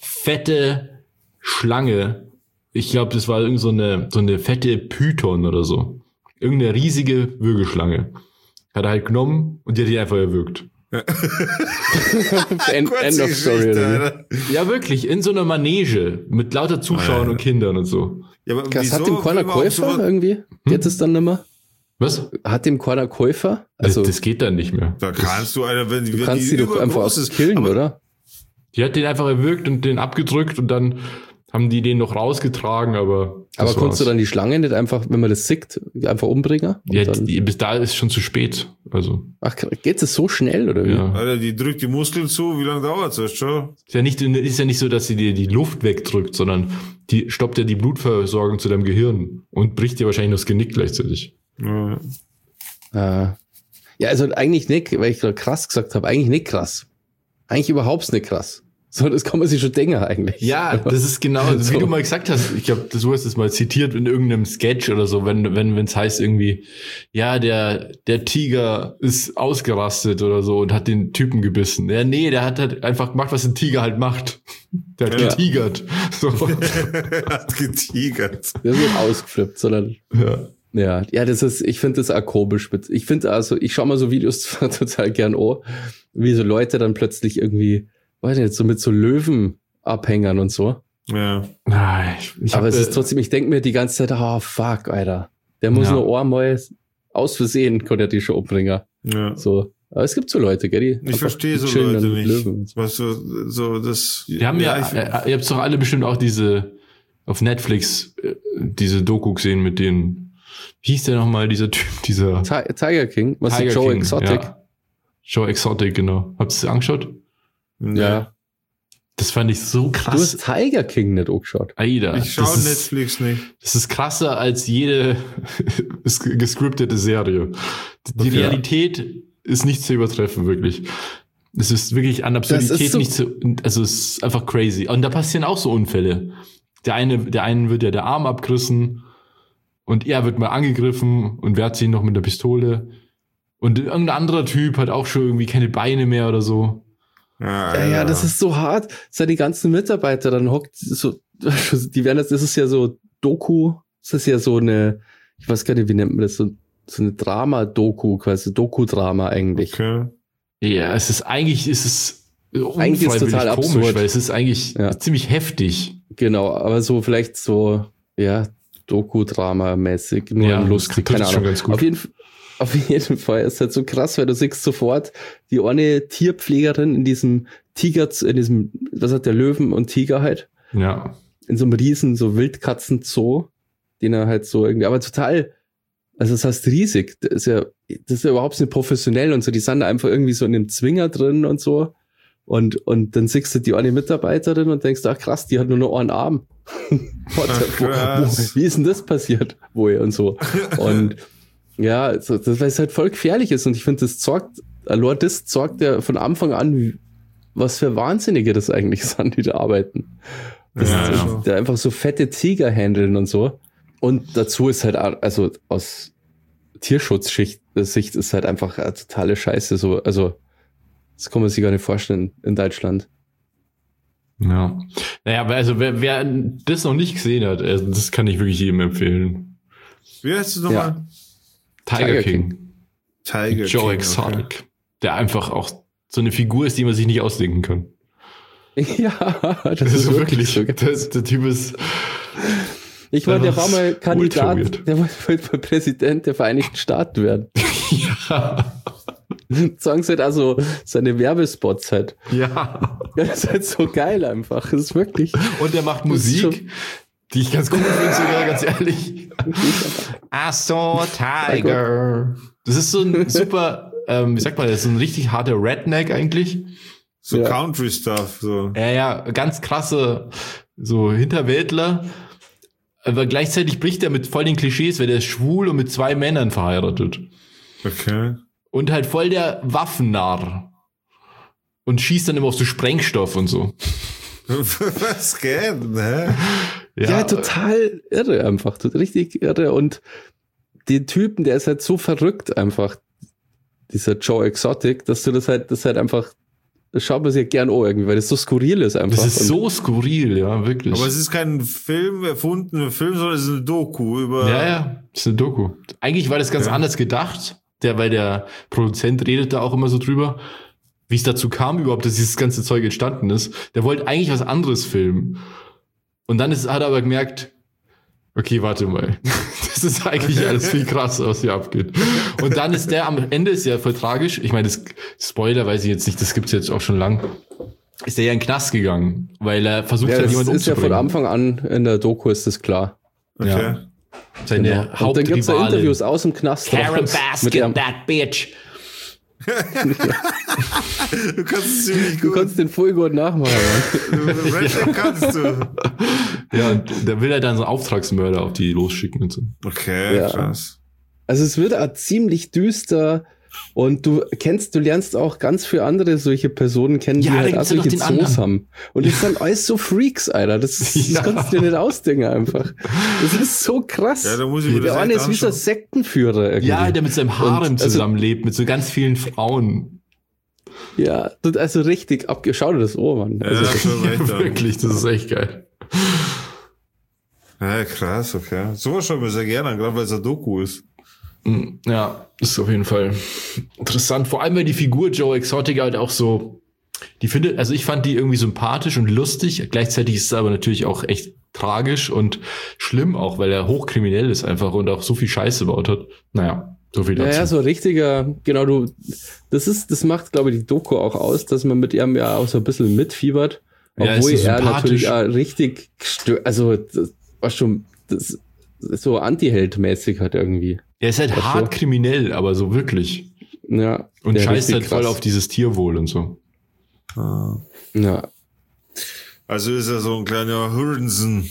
fette Schlange. Ich glaube, das war irgend so eine, so eine fette Python oder so. Irgendeine riesige Würgeschlange. Hat er halt genommen und die hat ihn einfach erwürgt. End, Kurze end of story. Geschichte, Oder? Alter. Ja, wirklich, in so einer Manege mit lauter Zuschauern Alter. und Kindern und so. Ja, aber Das wieso hat dem keiner will man auf Käufer sowas- irgendwie? Geht es dann nimmer? Was? Hat dem keiner Käufer? Also, das, das geht dann nicht mehr. Da kannst du, Alter, wenn, du wenn kannst die doch einfach übergroß auch ist. killen, aber, oder? Die hat den einfach erwürgt und den abgedrückt und dann haben die den noch rausgetragen, aber. Aber das konntest du war's. dann die Schlange nicht einfach, wenn man das sickt, einfach umbringen? Und Ja, dann, die, bis da ist schon zu spät. Also, ach, geht es so schnell, oder wie? ja. Alter, die drückt die Muskeln zu, wie lange dauert das schon? Ist ja nicht, ist ja nicht so, dass sie dir die Luft wegdrückt, sondern die stoppt ja die Blutversorgung zu deinem Gehirn und bricht dir wahrscheinlich noch das Genick gleichzeitig. Ja. Äh, ja, also eigentlich nicht, weil ich gerade krass gesagt habe, eigentlich nicht krass. Eigentlich überhaupt nicht krass. So, das kann man sich schon denken eigentlich. Ja, das ist genau, So. wie du mal gesagt hast, ich glaube, du hast es mal zitiert in irgendeinem Sketch oder so, wenn wenn wenn es heißt irgendwie, ja, der der Tiger ist ausgerastet oder so und hat den Typen gebissen. Ja, nee, der hat halt einfach gemacht, was ein Tiger halt macht. Der hat Ja. getigert. So. Hat getigert. Das wird ausgeflippt, sondern Ja. ja, ja, das ist, ich finde das auch komisch. Ich finde also, ich schaue mal so Videos zwar total gern an, wie so Leute dann plötzlich irgendwie, weiß nicht, so mit so Löwenabhängern und so. Ja. Ah, ich, ich Aber hab, es ist äh, trotzdem, ich denke mir die ganze Zeit, ah, oh, fuck, Alter. Der muss Ja. nur einmal aus Versehen, konnte er die schon umbringen. Ja. So. Aber es gibt so Leute, gell? Die ich verstehe so Leute nicht. Was so, so das. Wir haben ja, ja äh, ihr habt doch alle bestimmt auch diese auf Netflix äh, diese Doku gesehen mit den, wie hieß der nochmal, dieser Typ, dieser Tiger King, was Tiger ist Joe King, Exotic? Ja. Joe Exotic, genau. Habt ihr es angeschaut? Ja. ja. Das fand ich so krass. Du hast Tiger King nicht angeschaut. Aida. Ich schaue Netflix nicht. Das ist krasser als jede gescriptete Serie. Die okay. Realität ist nicht zu übertreffen, wirklich. Es ist wirklich an Absurdität so nicht zu, also es ist einfach crazy. Und da passieren auch so Unfälle. Der eine, der einen wird ja der Arm abgerissen und er wird mal angegriffen und wehrt sich noch mit der Pistole. Und irgendein anderer Typ hat auch schon irgendwie keine Beine mehr oder so. Ja, ja, ja, das ist so hart. Seine die ganzen Mitarbeiter, dann hockt so, die werden das, das ist ja so Doku, das ist ja so eine, ich weiß gar nicht, wie nennt man das, so, so eine Drama-Doku, quasi Doku-Drama eigentlich. Okay. Ja, es ist eigentlich, ist es eigentlich ist total komisch, absurd, weil es ist eigentlich ja. ziemlich heftig. Genau, aber so vielleicht so, ja, Doku-Drama-mäßig, nur ja, lustig, keine Ahnung. Ganz gut. Auf jeden Fall. Auf jeden Fall ist halt so krass, weil du siehst sofort die eine Tierpflegerin in diesem Tiger, in diesem, was hat der Löwen und Tiger halt? Ja. In so einem riesen, so Wildkatzen-Zoo, den er halt so irgendwie, aber total, also das heißt riesig, das ist ja, das ist ja überhaupt nicht professionell und so, die sind da einfach irgendwie so in einem Zwinger drin und so und, und dann siehst du die eine Mitarbeiterin und denkst, ach krass, die hat nur noch einen Arm. What, ach, wo, wo, wie ist denn das passiert? Woher und so. Und ja, also das, weil es halt voll gefährlich ist und ich finde, das sorgt, allein das sorgt ja von Anfang an, wie, was für Wahnsinnige das eigentlich sind, die da arbeiten. Das ja, ist, ja. Da einfach so fette Tiger handeln und so. Und dazu ist halt, also aus Tierschutzsicht Sicht ist halt einfach eine totale Scheiße. So, also das kann man sich gar nicht vorstellen in Deutschland. Ja. Naja, aber also wer, wer das noch nicht gesehen hat, also das kann ich wirklich jedem empfehlen. Wie heißt es nochmal? Ja. Tiger, Tiger King. King. Tiger Joe King, Exotic. Okay. Der einfach auch so eine Figur ist, die man sich nicht ausdenken kann. Ja, das, das ist wirklich so. Das, der Typ ist. Ich meine, der war mal Kandidat, der wollte mal Präsident der Vereinigten Staaten werden. Ja. Sagen sie halt also seine Werbespots halt. Ja. Das ist halt so geil einfach. Das ist wirklich. Und er macht Musik, die ich ganz cool finde, sogar, ganz ehrlich. I saw a tiger. Das ist so ein super, ähm, wie sagt man das, so ein richtig harter Redneck eigentlich. So ja. Country-Stuff, so. Ja, ja, ganz krasse, so Hinterwäldler. Aber gleichzeitig bricht er mit voll den Klischees, weil der ist schwul und mit zwei Männern verheiratet. Okay. Und halt voll der Waffennarr. Und schießt dann immer auf so Sprengstoff und so. Was geht, ne? Ja, ja, total irre einfach. Richtig irre. Und den Typen, der ist halt so verrückt einfach, dieser Joe Exotic, dass du das halt, das halt einfach, das schaut man sich ja gern an irgendwie, weil das so skurril ist einfach. Das ist so skurril, ja, wirklich. Aber es ist kein Film, erfundener Film, sondern es ist eine Doku über... Ja, ja, es ist eine Doku. Eigentlich war das ganz ja. anders gedacht, der, weil der Produzent redet da auch immer so drüber, wie es dazu kam überhaupt, dass dieses ganze Zeug entstanden ist. Der wollte eigentlich was anderes filmen. Und dann ist, hat er aber gemerkt, okay, warte mal, das ist eigentlich alles viel krasser, was hier abgeht. Und dann ist der, am Ende ist ja voll tragisch, ich meine, das Spoiler weiß ich jetzt nicht, das gibt's jetzt auch schon lang, ist der ja in den Knast gegangen, weil er versucht ja, hat, jemanden umzubringen. Das ist ja von Anfang an in der Doku, ist das klar. Okay. Ja. Seine genau. Hauptrivalin. Und dann gibt's ja Interviews aus dem Knast. Karen Basket, that bitch. Du kannst es ziemlich gut. Du kannst den voll gut nachmachen. Ja. kannst du. Ja, und da will er dann so Auftragsmörder auf die losschicken und so. Okay, ja. Krass. Also es wird auch ziemlich düster und du kennst, du lernst auch ganz viele andere solche Personen kennen, ja, die halt auch solche Zoos anderen. haben. Und das sind alles so Freaks, Alter. Das, das ja. kannst du dir nicht ausdenken einfach. Das ist so krass. Ja, da muss ich mir der das eine ist wie so ein Sektenführer irgendwie. Ja, der mit seinem Harem und, also, zusammenlebt, mit so ganz vielen Frauen. Ja, also richtig abge... Schau dir das an, Mann. Ja, Also, das ist ja, wirklich, das ist echt geil. Ja, krass, okay. Sowas schauen wir sehr gerne an, gerade weil es ein Doku ist. Ja, ist auf jeden Fall interessant. Vor allem, weil die Figur Joe Exotic halt auch so, die findet, also ich fand die irgendwie sympathisch und lustig. Gleichzeitig ist es aber natürlich auch echt tragisch und schlimm auch, weil er hochkriminell ist einfach und auch so viel Scheiße gebaut hat. Naja, So viel dazu. Ja, ja, so richtiger, genau, du, das ist, das macht, glaube ich, die Doku auch aus, dass man mit ihm ja auch so ein bisschen mitfiebert, Ja, obwohl ist so er natürlich sympathisch. auch richtig, gestö- also, das war schon, das, so Anti-Held-mäßig halt irgendwie. Er ist halt Ach so. hart kriminell, aber so wirklich. Ja. Und der scheißt richtig halt voll krass. auf dieses Tierwohl und so. Ah. Ja. Also ist er so ein kleiner Hurdensen.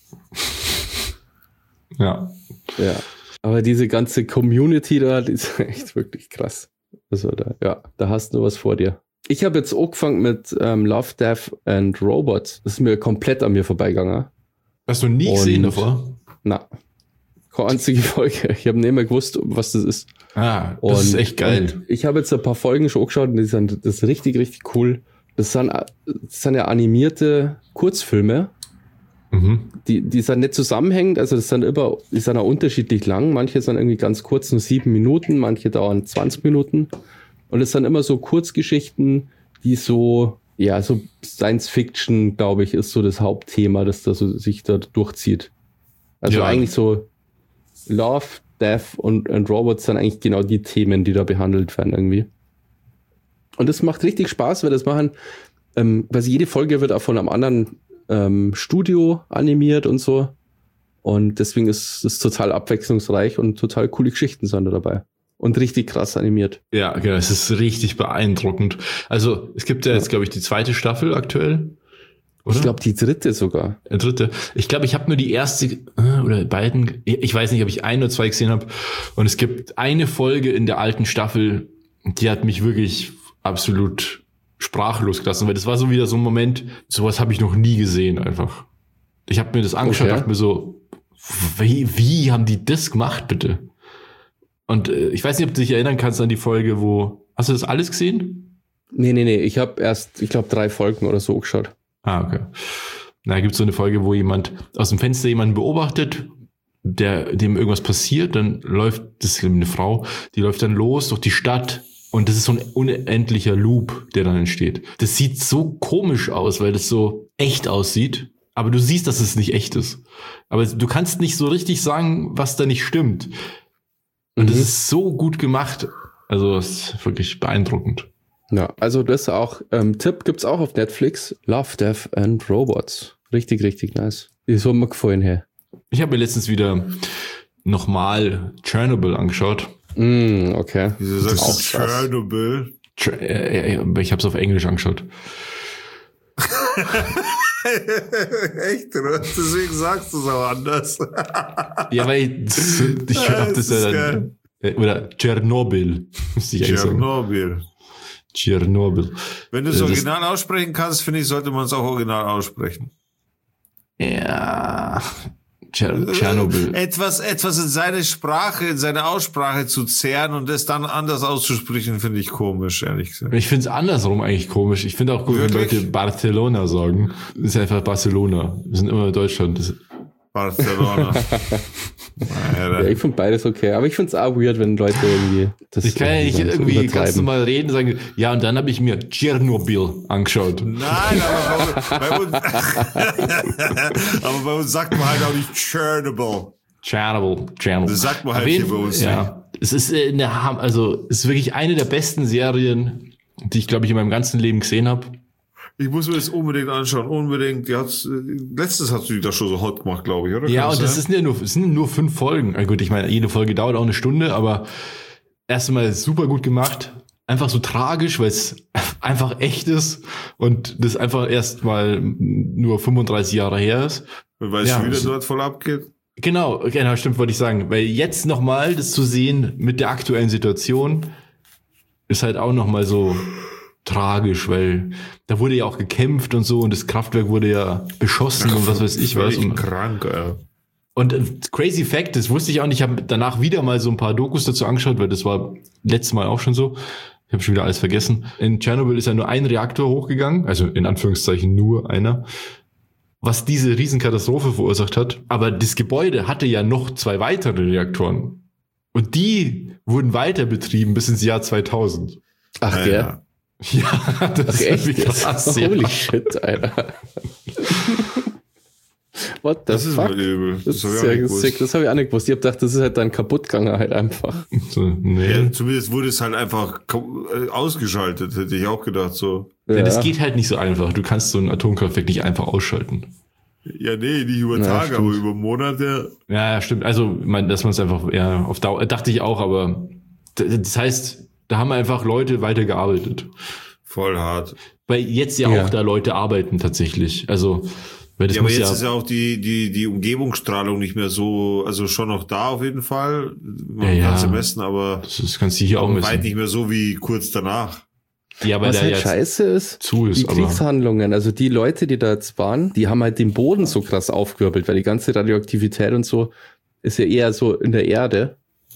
Ja. Ja. Aber diese ganze Community da, die ist echt wirklich krass. Also da, ja, da hast du was vor dir. Ich habe jetzt angefangen mit ähm, Love, Death and Robots. Das ist mir komplett an mir vorbeigegangen. Hast du nie Und- gesehen davor? Na, keine einzige Folge. Ich habe nicht mehr gewusst, was das ist. Ah, das ist echt geil. und Ich habe jetzt ein paar Folgen schon angeschaut und die sind, das ist richtig, richtig cool. Das sind, das sind ja animierte Kurzfilme. Mhm. Die, die sind nicht zusammenhängend, also das sind immer, die sind auch unterschiedlich lang. Manche sind irgendwie ganz kurz, nur sieben Minuten, manche dauern zwanzig Minuten. Und es sind immer so Kurzgeschichten, die so, ja, so Science Fiction, glaube ich, ist so das Hauptthema, das da so sich da durchzieht. Also Ja. eigentlich so Love, Death und, und Robots sind eigentlich genau die Themen, die da behandelt werden irgendwie. Und das macht richtig Spaß, weil das machen, ähm, weil jede Folge wird auch von einem anderen ähm, Studio animiert und so. Und deswegen ist es total abwechslungsreich und total coole Geschichten sind da dabei. Und richtig krass animiert. Ja, genau, es ist richtig beeindruckend. Also, es gibt ja jetzt, glaube ich, die zweite Staffel aktuell. Oder? Ich glaube, die dritte sogar. Der dritte. Ich glaube, ich habe nur die erste äh, oder beiden, ich weiß nicht, ob ich ein oder zwei gesehen habe. Und es gibt eine Folge in der alten Staffel, die hat mich wirklich absolut sprachlos gelassen, weil das war so wieder so ein Moment, sowas habe ich noch nie gesehen einfach. Ich habe mir das angeschaut, Okay. dachte mir so, wie, wie haben die das gemacht, bitte? Und äh, ich weiß nicht, ob du dich erinnern kannst an die Folge, wo, hast du das alles gesehen? Nee, nee, nee. Ich habe erst, ich glaube, drei Folgen oder so geschaut. Ah, okay. Da gibt es so eine Folge, wo jemand aus dem Fenster jemanden beobachtet, der, dem irgendwas passiert, dann läuft, das ist eine Frau, die läuft dann los durch die Stadt und das ist so ein unendlicher Loop, der dann entsteht. Das sieht so komisch aus, weil das so echt aussieht, aber du siehst, dass es nicht echt ist. Aber du kannst nicht so richtig sagen, was da nicht stimmt. Und das Mhm. ist so gut gemacht. Also, es ist wirklich beeindruckend. Ja, also das auch, ähm, Tipp gibt's auch auf Netflix. Love, Death and Robots. Richtig, richtig nice. Die ist so mir gefallen, hey. Ich habe mir letztens wieder nochmal Chernobyl angeschaut. Mm, okay. Wieso sagst Auch du krass. Chernobyl? Ch- äh, äh, ich habe es auf Englisch angeschaut. Echt, oder? Deswegen sagst du es auch anders. Ja, weil ich, ich hab das, Das ja ist dann, äh, oder Tschernobyl, müsste ich eigentlich sagen. Tschernobyl. Tschernobyl. Wenn du es Das- original aussprechen kannst, finde ich, sollte man es auch original aussprechen. Ja, Tscher- Tschernobyl. Etwas, etwas in seine Sprache, in seine Aussprache zu zerren und es dann anders auszusprechen, finde ich komisch, ehrlich gesagt. Ich finde es andersrum eigentlich komisch. Ich finde auch gut, wenn Wirklich? Leute Barcelona sagen. Das ist einfach Barcelona. Wir sind immer in Deutschland. Das, Barcelona. Ja, ich finde beides okay. Aber ich finde es auch weird, wenn Leute irgendwie das ich kann ja nicht so irgendwie ganz übertreiben. normal reden und sagen, ja, und dann habe ich mir Tschernobyl angeschaut. Nein, aber bei, bei uns, aber bei uns sagt man halt auch nicht Chernobyl. Tschernobyl, Tschernobyl. Das sagt man halt Auf jeden hier bei uns Ja, es ist äh, eine, Ham- also es ist wirklich eine der besten Serien, die ich glaube ich in meinem ganzen Leben gesehen habe. Ich muss mir das unbedingt anschauen, unbedingt. Die hat's, äh, letztens hast du die da schon so hot gemacht, glaube ich, oder? Ja, Kann und das sein? ist ja nur, es sind nur fünf Folgen. Na gut, ich meine, jede Folge dauert auch eine Stunde, aber erstmal super gut gemacht. Einfach so tragisch, weil es einfach echt ist und das einfach erst mal nur fünfunddreißig Jahre her ist. Weil es ja, schon wieder das- dort voll abgeht. Genau, genau, stimmt, wollte ich sagen. Weil jetzt nochmal das zu sehen mit der aktuellen Situation ist halt auch nochmal so tragisch, weil da wurde ja auch gekämpft und so und das Kraftwerk wurde ja beschossen und was weiß ich was. Völlig Und, krank, ey. und äh, crazy fact, das wusste ich auch nicht, ich habe danach wieder mal so ein paar Dokus dazu angeschaut, weil das war letztes Mal auch schon so. Ich habe schon wieder alles vergessen. In Tschernobyl ist ja nur ein Reaktor hochgegangen, also in Anführungszeichen nur einer, was diese Riesenkatastrophe verursacht hat. Aber das Gebäude hatte ja noch zwei weitere Reaktoren. Und die wurden weiter betrieben bis ins Jahr zweitausend. Ach, Ja, gell? ja. Ja, das Ach, ist echt? wirklich krass. Ja. Holy shit, Alter. What the Das ist fuck? mal übel. Das, Das hab ich ist auch ja nicht gewusst. sick. Das habe ich auch nicht gewusst. Ich hab gedacht, das ist halt dann kaputt gegangen halt einfach. Ich hab gedacht, das ist halt dann kaputt gegangen halt einfach. So, nee. Ja, zumindest wurde es halt einfach kom- äh, ausgeschaltet, hätte ich auch gedacht, so. Ja, das geht halt nicht so einfach. Du kannst so ein Atomkraftwerk nicht einfach ausschalten. Ja, nee, nicht über Ja, Tage, aber stimmt. über Monate. Ja, ja, stimmt. Also, mein, dass man es einfach, ja, auf Dauer, dachte ich auch, aber d- das heißt, da haben einfach Leute weitergearbeitet. Voll hart. Weil jetzt ja, Ja. auch da Leute arbeiten tatsächlich. Also, weil das Ja, aber muss jetzt ja, ist ja auch die, die, die Umgebungsstrahlung nicht mehr so, also schon noch da auf jeden Fall. Man Ja, ja. kann sie messen, aber, das, das kannst du hier auch aber weit messen. nicht mehr so wie kurz danach. Ja, weil Was der halt jetzt scheiße ist, zu ist, die aber- Kriegshandlungen, also die Leute, die da jetzt waren, die haben halt den Boden so krass aufgewirbelt, weil die ganze Radioaktivität und so ist ja eher so in der Erde.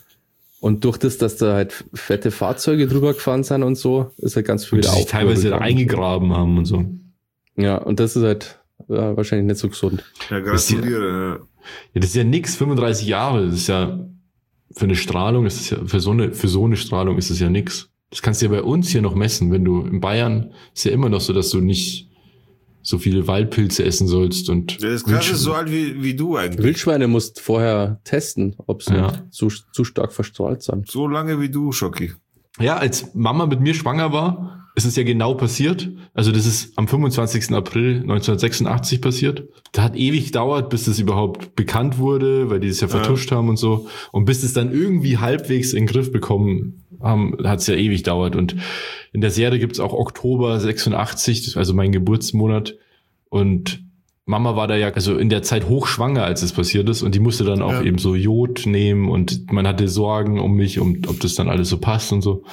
Und durch das, dass da halt fette Fahrzeuge drüber gefahren sind und so, ist halt ganz viel und die wieder sich teilweise da aufgewirbelt. eingegraben haben und so. Ja, und das ist halt ja, wahrscheinlich nicht so gesund. Ja, Das hier- gratuliere. Ja, das ist ja nix, fünfunddreißig Jahre. Das ist ja, für eine Strahlung ist es ja, für so eine, für so eine Strahlung ist es ja nix. Das kannst du ja bei uns hier noch messen. Wenn du in Bayern, ist ja immer noch so, dass du nicht so viele Waldpilze essen sollst und. Ja, das Krass ist so alt wie, wie du eigentlich. Wildschweine musst vorher testen, ob sie Ja. nicht zu, zu stark verstrahlt sind. So lange wie du, Schocki. Ja, als Mama mit mir schwanger war, ist es ja genau passiert. Also das ist am fünfundzwanzigsten April neunzehnhundertsechsundachtzig passiert. Da hat ewig gedauert, bis das überhaupt bekannt wurde, weil die das ja vertuscht haben und so. Und bis es dann irgendwie halbwegs in den Griff bekommen haben, hat es ja ewig gedauert. Und in der Serie gibt's auch Oktober sechsundachtzig, das war also mein Geburtsmonat. Und Mama war da ja also in der Zeit hochschwanger, als es passiert ist. Und die musste dann auch Ja. eben so Jod nehmen. Und man hatte Sorgen um mich, um, ob das dann alles so passt und so.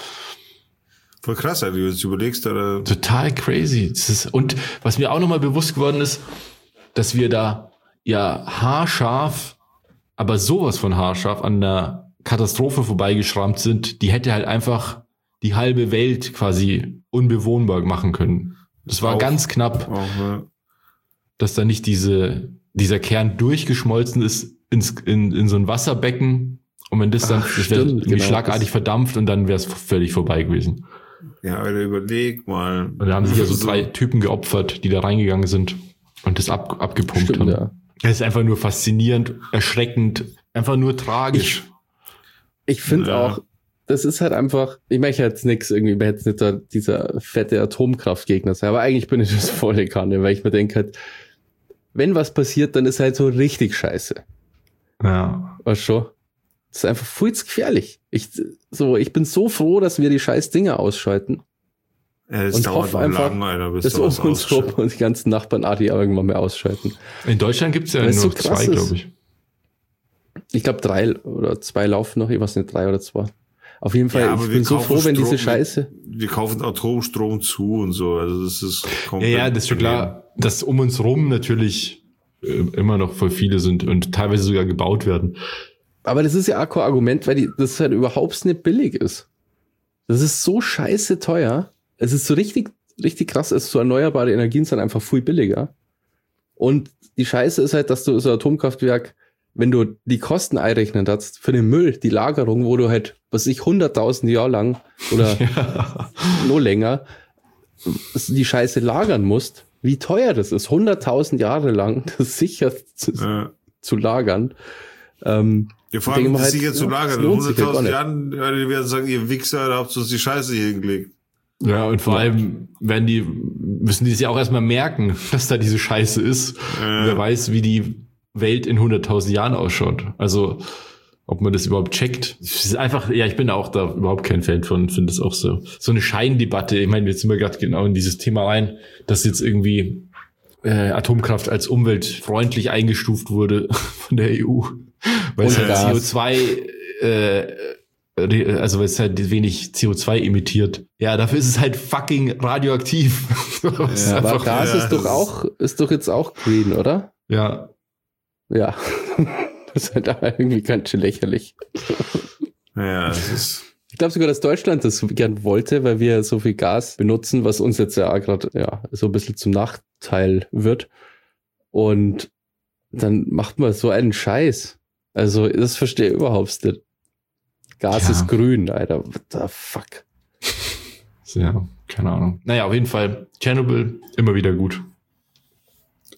Voll krass, wenn du jetzt überlegst, oder? Total crazy. Das ist, und was mir auch nochmal bewusst geworden ist, dass wir da ja haarscharf, aber sowas von haarscharf an der Katastrophe vorbeigeschrammt sind, die hätte halt einfach die halbe Welt quasi unbewohnbar machen können. Das war Auch. ganz knapp, Auch, ja. dass da nicht diese, dieser Kern durchgeschmolzen ist ins, in, in so ein Wasserbecken. Und wenn das dann, Ach, das wäre stimmt, irgendwie genau, schlagartig das- verdampft und dann wäre es völlig vorbei gewesen. Ja, Alter, überleg mal. Und da haben sich ja so drei Typen geopfert, die da reingegangen sind und das ab, abgepumpt Stimmt, haben. ja. Das ist einfach nur faszinierend, erschreckend, einfach nur tragisch. Ich finde Ja. auch, das ist halt einfach, ich möchte jetzt nichts irgendwie, ich möchte jetzt nicht da dieser fette Atomkraftgegner sein, aber eigentlich bin ich das volle Kanne, weil ich mir denke halt, wenn was passiert, dann ist halt so richtig scheiße. Ja. Weißt du schon? Das ist einfach viel zu gefährlich. Ich, so, ich bin so froh, dass wir die scheiß Dinge ausschalten. Ja, das Und dauert hoffe noch einfach, lang, Alter, bis dass da was um uns rum ausschaltet. und die ganzen Nachbarn Adi irgendwann mehr ausschalten. In Deutschland gibt's ja Weil es nur so krass zwei, ist. glaube ich. Ich glaube drei oder zwei laufen noch, ich weiß nicht, drei oder zwei. Auf jeden Fall, Ja, aber ich wir bin so kaufen froh, wenn diese Strom- Scheiße. Wir kaufen Atomstrom zu und so, also das ist Ja, komplett. ja, das ist schon klar, dass um uns rum natürlich äh, immer noch voll viele sind und teilweise sogar gebaut werden. Aber das ist ja auch kein Argument, weil die, das halt überhaupt nicht billig ist. Das ist so scheiße teuer. Es ist so richtig, richtig krass. Es ist so erneuerbare Energien sind einfach viel billiger. Und die Scheiße ist halt, dass du so ein Atomkraftwerk, wenn du die Kosten einrechnen darfst für den Müll, die Lagerung, wo du halt, was weiß ich, hunderttausend Jahre lang oder noch länger die Scheiße lagern musst, wie teuer das ist, hunderttausend Jahre lang das sicher zu, Ja. zu lagern. Ähm, Ja, vor denke allem mir das halt, sicher zu ja, lagern. das In lohnt sich halt hunderttausend gar Jahren, ja, die werden sagen, ihr Wichser, da habt ihr uns die Scheiße hier hingelegt. Ja, und vor allem werden die, müssen die es ja auch erstmal merken, dass da diese Scheiße ist. Ja. Wer weiß, wie die Welt in hunderttausend Jahren ausschaut. Also, ob man das überhaupt checkt. Es ist einfach, ja, ich bin auch da überhaupt kein Fan von, finde es auch so, so eine Scheindebatte. Ich meine, jetzt sind wir gerade genau in dieses Thema rein, dass jetzt irgendwie äh, Atomkraft als umweltfreundlich eingestuft wurde von der E U. Weil es Und halt Gas. C O zwei, äh, also weil es halt wenig C O zwei emittiert. Ja, dafür ist es halt fucking radioaktiv. Das ist Ja, aber einfach, Gas ja, ist doch das- auch, ist doch jetzt auch green, oder? ja, Ja. Das ist halt irgendwie ganz schön lächerlich. Ja, das ist, Ich glaube sogar, dass Deutschland das gern wollte, weil wir so viel Gas benutzen, was uns jetzt ja gerade ja, so ein bisschen zum Nachteil wird. Und dann macht man so einen Scheiß. Also, das verstehe ich überhaupt nicht. Gas Ja. ist grün, Alter. What the fuck? ja, keine Ahnung. Naja, auf jeden Fall, Tschernobyl, immer wieder gut.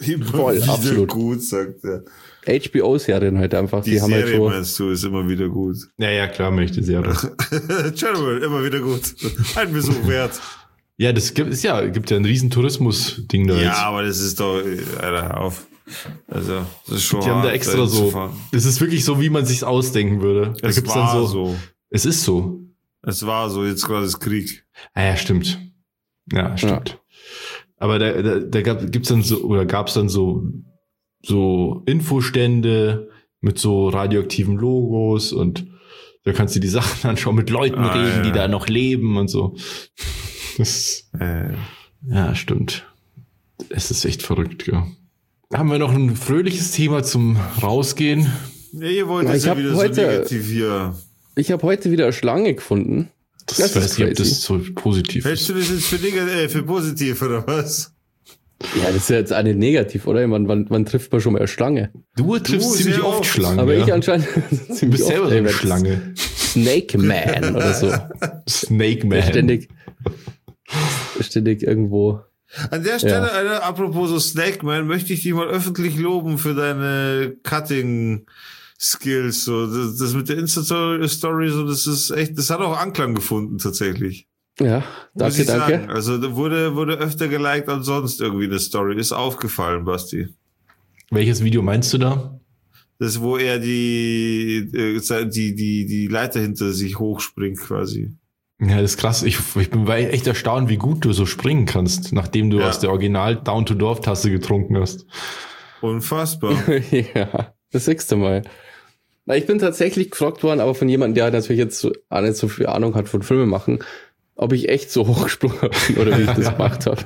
Immer Voll, wieder absolut. gut, sagt er. H B O-Serien halt einfach. Die, Die, haben Serie, halt so. meinst du, ist immer wieder gut. Ja, ja, klar, möchte sie ja. Chernobyl, immer wieder gut. Ein Besuch wert. Ja, das gibt es ja, gibt ja ein riesen Tourismus-Ding da Ja, jetzt. aber das ist doch, Alter, auf. Also, das ist schon Die haben da hart, extra dahin zu so, fahren. es ist wirklich so, wie man sich's ausdenken würde. Da Es gibt's war dann so, so. es ist so. Es war so, jetzt gerade ist Krieg. Ah ja, stimmt. Ja, stimmt. Aber da, da, da gab, gibt's dann so, oder gab's dann so, so Infostände mit so radioaktiven Logos und da kannst du die Sachen anschauen, mit Leuten Ah, reden, ja. die da noch leben und so. Das, Äh, ja, stimmt. Es ist echt verrückt, ja. Haben wir noch ein fröhliches Thema zum Rausgehen? ja, ihr wollt Ja, jetzt ich ja hab wieder heute- so negativ hier. Ich habe heute wieder eine Schlange gefunden. Das, Das weiß ist nicht, ob crazy. das so positiv Hältst ist. du das jetzt für, neg äh, für positiv, oder was? Ja, das ist ja jetzt auch nicht negativ, oder? Man, wann, wann trifft man schon mal eine Schlange? Du triffst Du, ziemlich sehr oft oft. Schlangen. Aber ja. ich anscheinend Du ziemlich bist selber oft, so ey, eine wenn- Schlange. Snake Man oder so. Snake Man. Ständig, ständig irgendwo. An der Stelle, Alter, apropos so Snake Man, möchte ich dich mal öffentlich loben für deine Cutting-Skills. So, das, das mit der Insta-Story, so, das ist echt, das hat auch Anklang gefunden, tatsächlich. Ja, Muss danke, ich danke. sagen. Also, da wurde, wurde öfter geliked als sonst irgendwie eine Story. Ist aufgefallen, Basti. Welches Video meinst du da? Das ist, wo er die, äh, die, die, die Leiter hinter sich hochspringt, quasi. Ja, das ist krass. Ich, ich bin war echt erstaunt, wie gut du so springen kannst, nachdem du Ja. aus der Original Down-to-Dorf-Tasse getrunken hast. Unfassbar. Ja, das sechste Mal. Na, ich bin tatsächlich gefragt worden, aber von jemandem, der natürlich jetzt so, auch nicht so viel Ahnung hat von Filme machen, ob ich echt so hochgesprungen bin oder wie ich das gemacht habe.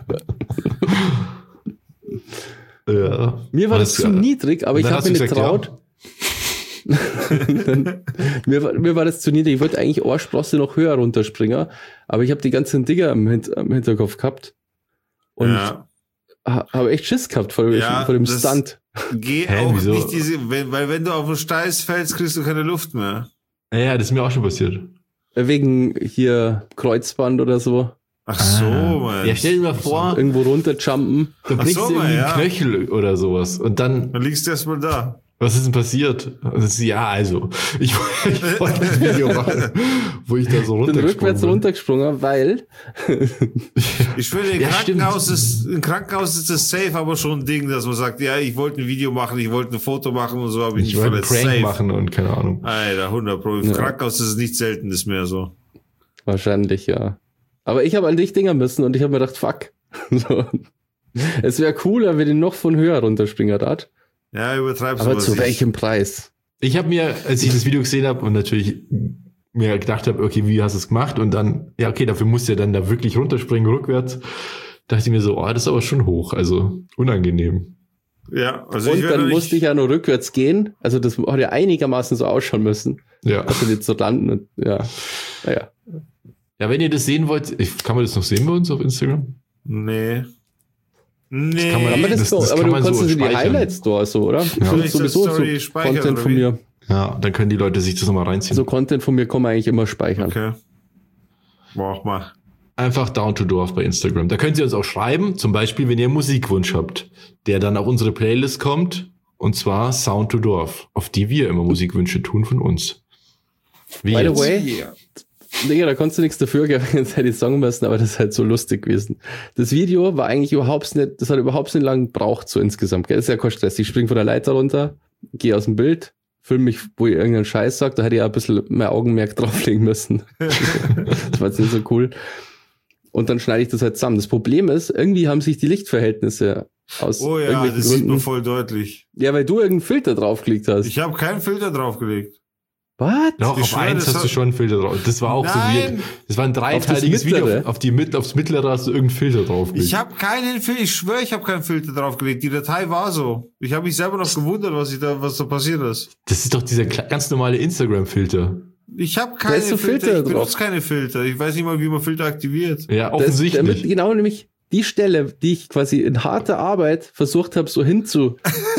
Ja. Mir war Und das zu niedrig, aber ich dann habe hast mir du nicht gesagt, traut. Dann, mir, war, mir war das zu niedrig. Ich wollte eigentlich Ohrsprosse noch höher runterspringen, aber ich habe die ganzen Dinger im, Hint am Hinterkopf gehabt und Ja. ha, habe echt Schiss gehabt vor, Ja, vor dem das- Stunt. Geh Hä, auch wieso? nicht diese, wenn, weil wenn du auf den Steiß fällst, kriegst du keine Luft mehr. Ja, ja, das ist mir auch schon passiert. Wegen hier Kreuzband oder so. Ach so, Ah. Mann. Ja, stell dir mal vor, Irgendwo runterjumpen. du Ach brichst so, irgendwie ja. einen Knöchel oder sowas und dann, Dann liegst du erstmal da. was ist denn passiert? Das ist, ja, also, ich, ich wollte ein Video machen, wo ich da so Bin runtergesprungen rückwärts bin. runtergesprungen, weil Ich finde, im Ja, Krankenhaus stimmt. ist, im Krankenhaus ist das safe, aber schon ein Ding, dass man sagt, ja, ich wollte ein Video machen, ich wollte ein Foto machen und so, habe ich Ich nicht wollte einen verletzt. Prank Safe. machen und keine Ahnung. Alter, hundert Pro. Im Ja. Krankenhaus ist es nicht selten, ist mehr so. wahrscheinlich, ja. Aber ich habe an dich Dinger müssen und ich habe mir gedacht, fuck. So. Es wäre cooler, wenn ich noch von höher runterspringen hat. Ja, übertreibst Aber sowas zu nicht. welchem Preis? Ich habe mir, als ich das Video gesehen habe und natürlich mir gedacht habe, okay, wie hast du es gemacht? Und dann, ja, okay, dafür musst du ja dann da wirklich runterspringen, rückwärts. Dachte ich mir so, oh, das ist aber schon hoch, also unangenehm. Ja, also Und ich werde dann nicht, musste ich ja nur rückwärts gehen. Also das hat ja einigermaßen so ausschauen müssen. Ja. Also jetzt so landen und ja. Naja. Ja, wenn ihr das sehen wollt, ich, kann man das noch sehen bei uns auf Instagram? Nee. Nee. kann man- Kann man das, Das- so, das aber kann du man kannst so es in die speichern. Highlights Store so, oder? Ja. Ja. Soll ich Sowieso das so Story speichern, Content oder von wie? mir. Ja, dann können die Leute sich das nochmal reinziehen. So Content von mir kann man eigentlich immer speichern. Okay. Mach mal. Einfach Down to Dorf bei Instagram. Da könnt ihr uns auch schreiben, zum Beispiel, wenn ihr einen Musikwunsch habt, der dann auf unsere Playlist kommt, und zwar Sound to Dorf, auf die wir immer Musikwünsche tun von uns. Wie By the jetzt. way, Digga, da konntest du nichts dafür, jetzt hätte ich sagen müssen, aber das ist halt so lustig gewesen. Das Video war eigentlich überhaupt nicht, das hat überhaupt nicht lang gebraucht, so insgesamt. Gell? Das ist ja kein Stress. Ich spring von der Leiter runter, gehe aus dem Bild, film mich, wo ich irgendeinen Scheiß sagt, da hätte ich ja ein bisschen mehr Augenmerk drauflegen müssen. Das war jetzt nicht so cool. Und dann schneide ich das halt zusammen. Das Problem ist, irgendwie haben sich die Lichtverhältnisse aus Oh ja, irgendwelchen das sieht man Gründen. voll deutlich. Ja, weil du irgendeinen Filter draufgelegt hast. Ich habe keinen Filter draufgelegt. Was? Doch, Ich auf schwöre, eins das hast du hat- schon einen Filter drauf. Das war auch Nein. so weird. Das war ein dreiteiliges mittlere? Video. Auf, die, Mit- aufs mittlere hast du irgendeinen Filter draufgelegt. Ich habe keinen Filter, ich schwöre, ich habe keinen Filter draufgelegt. Die Datei war so. Ich habe mich selber noch gewundert, was ich da, was da passiert ist. Das ist doch dieser kle- ganz normale Instagram-Filter. Ich habe keine ist so Filter, Filter ich benutze drauf. keine Filter. Ich weiß nicht mal, wie man Filter aktiviert. Ja, Das, offensichtlich. damit genau nämlich die Stelle, die ich quasi in harter Arbeit versucht habe, so hinzu zu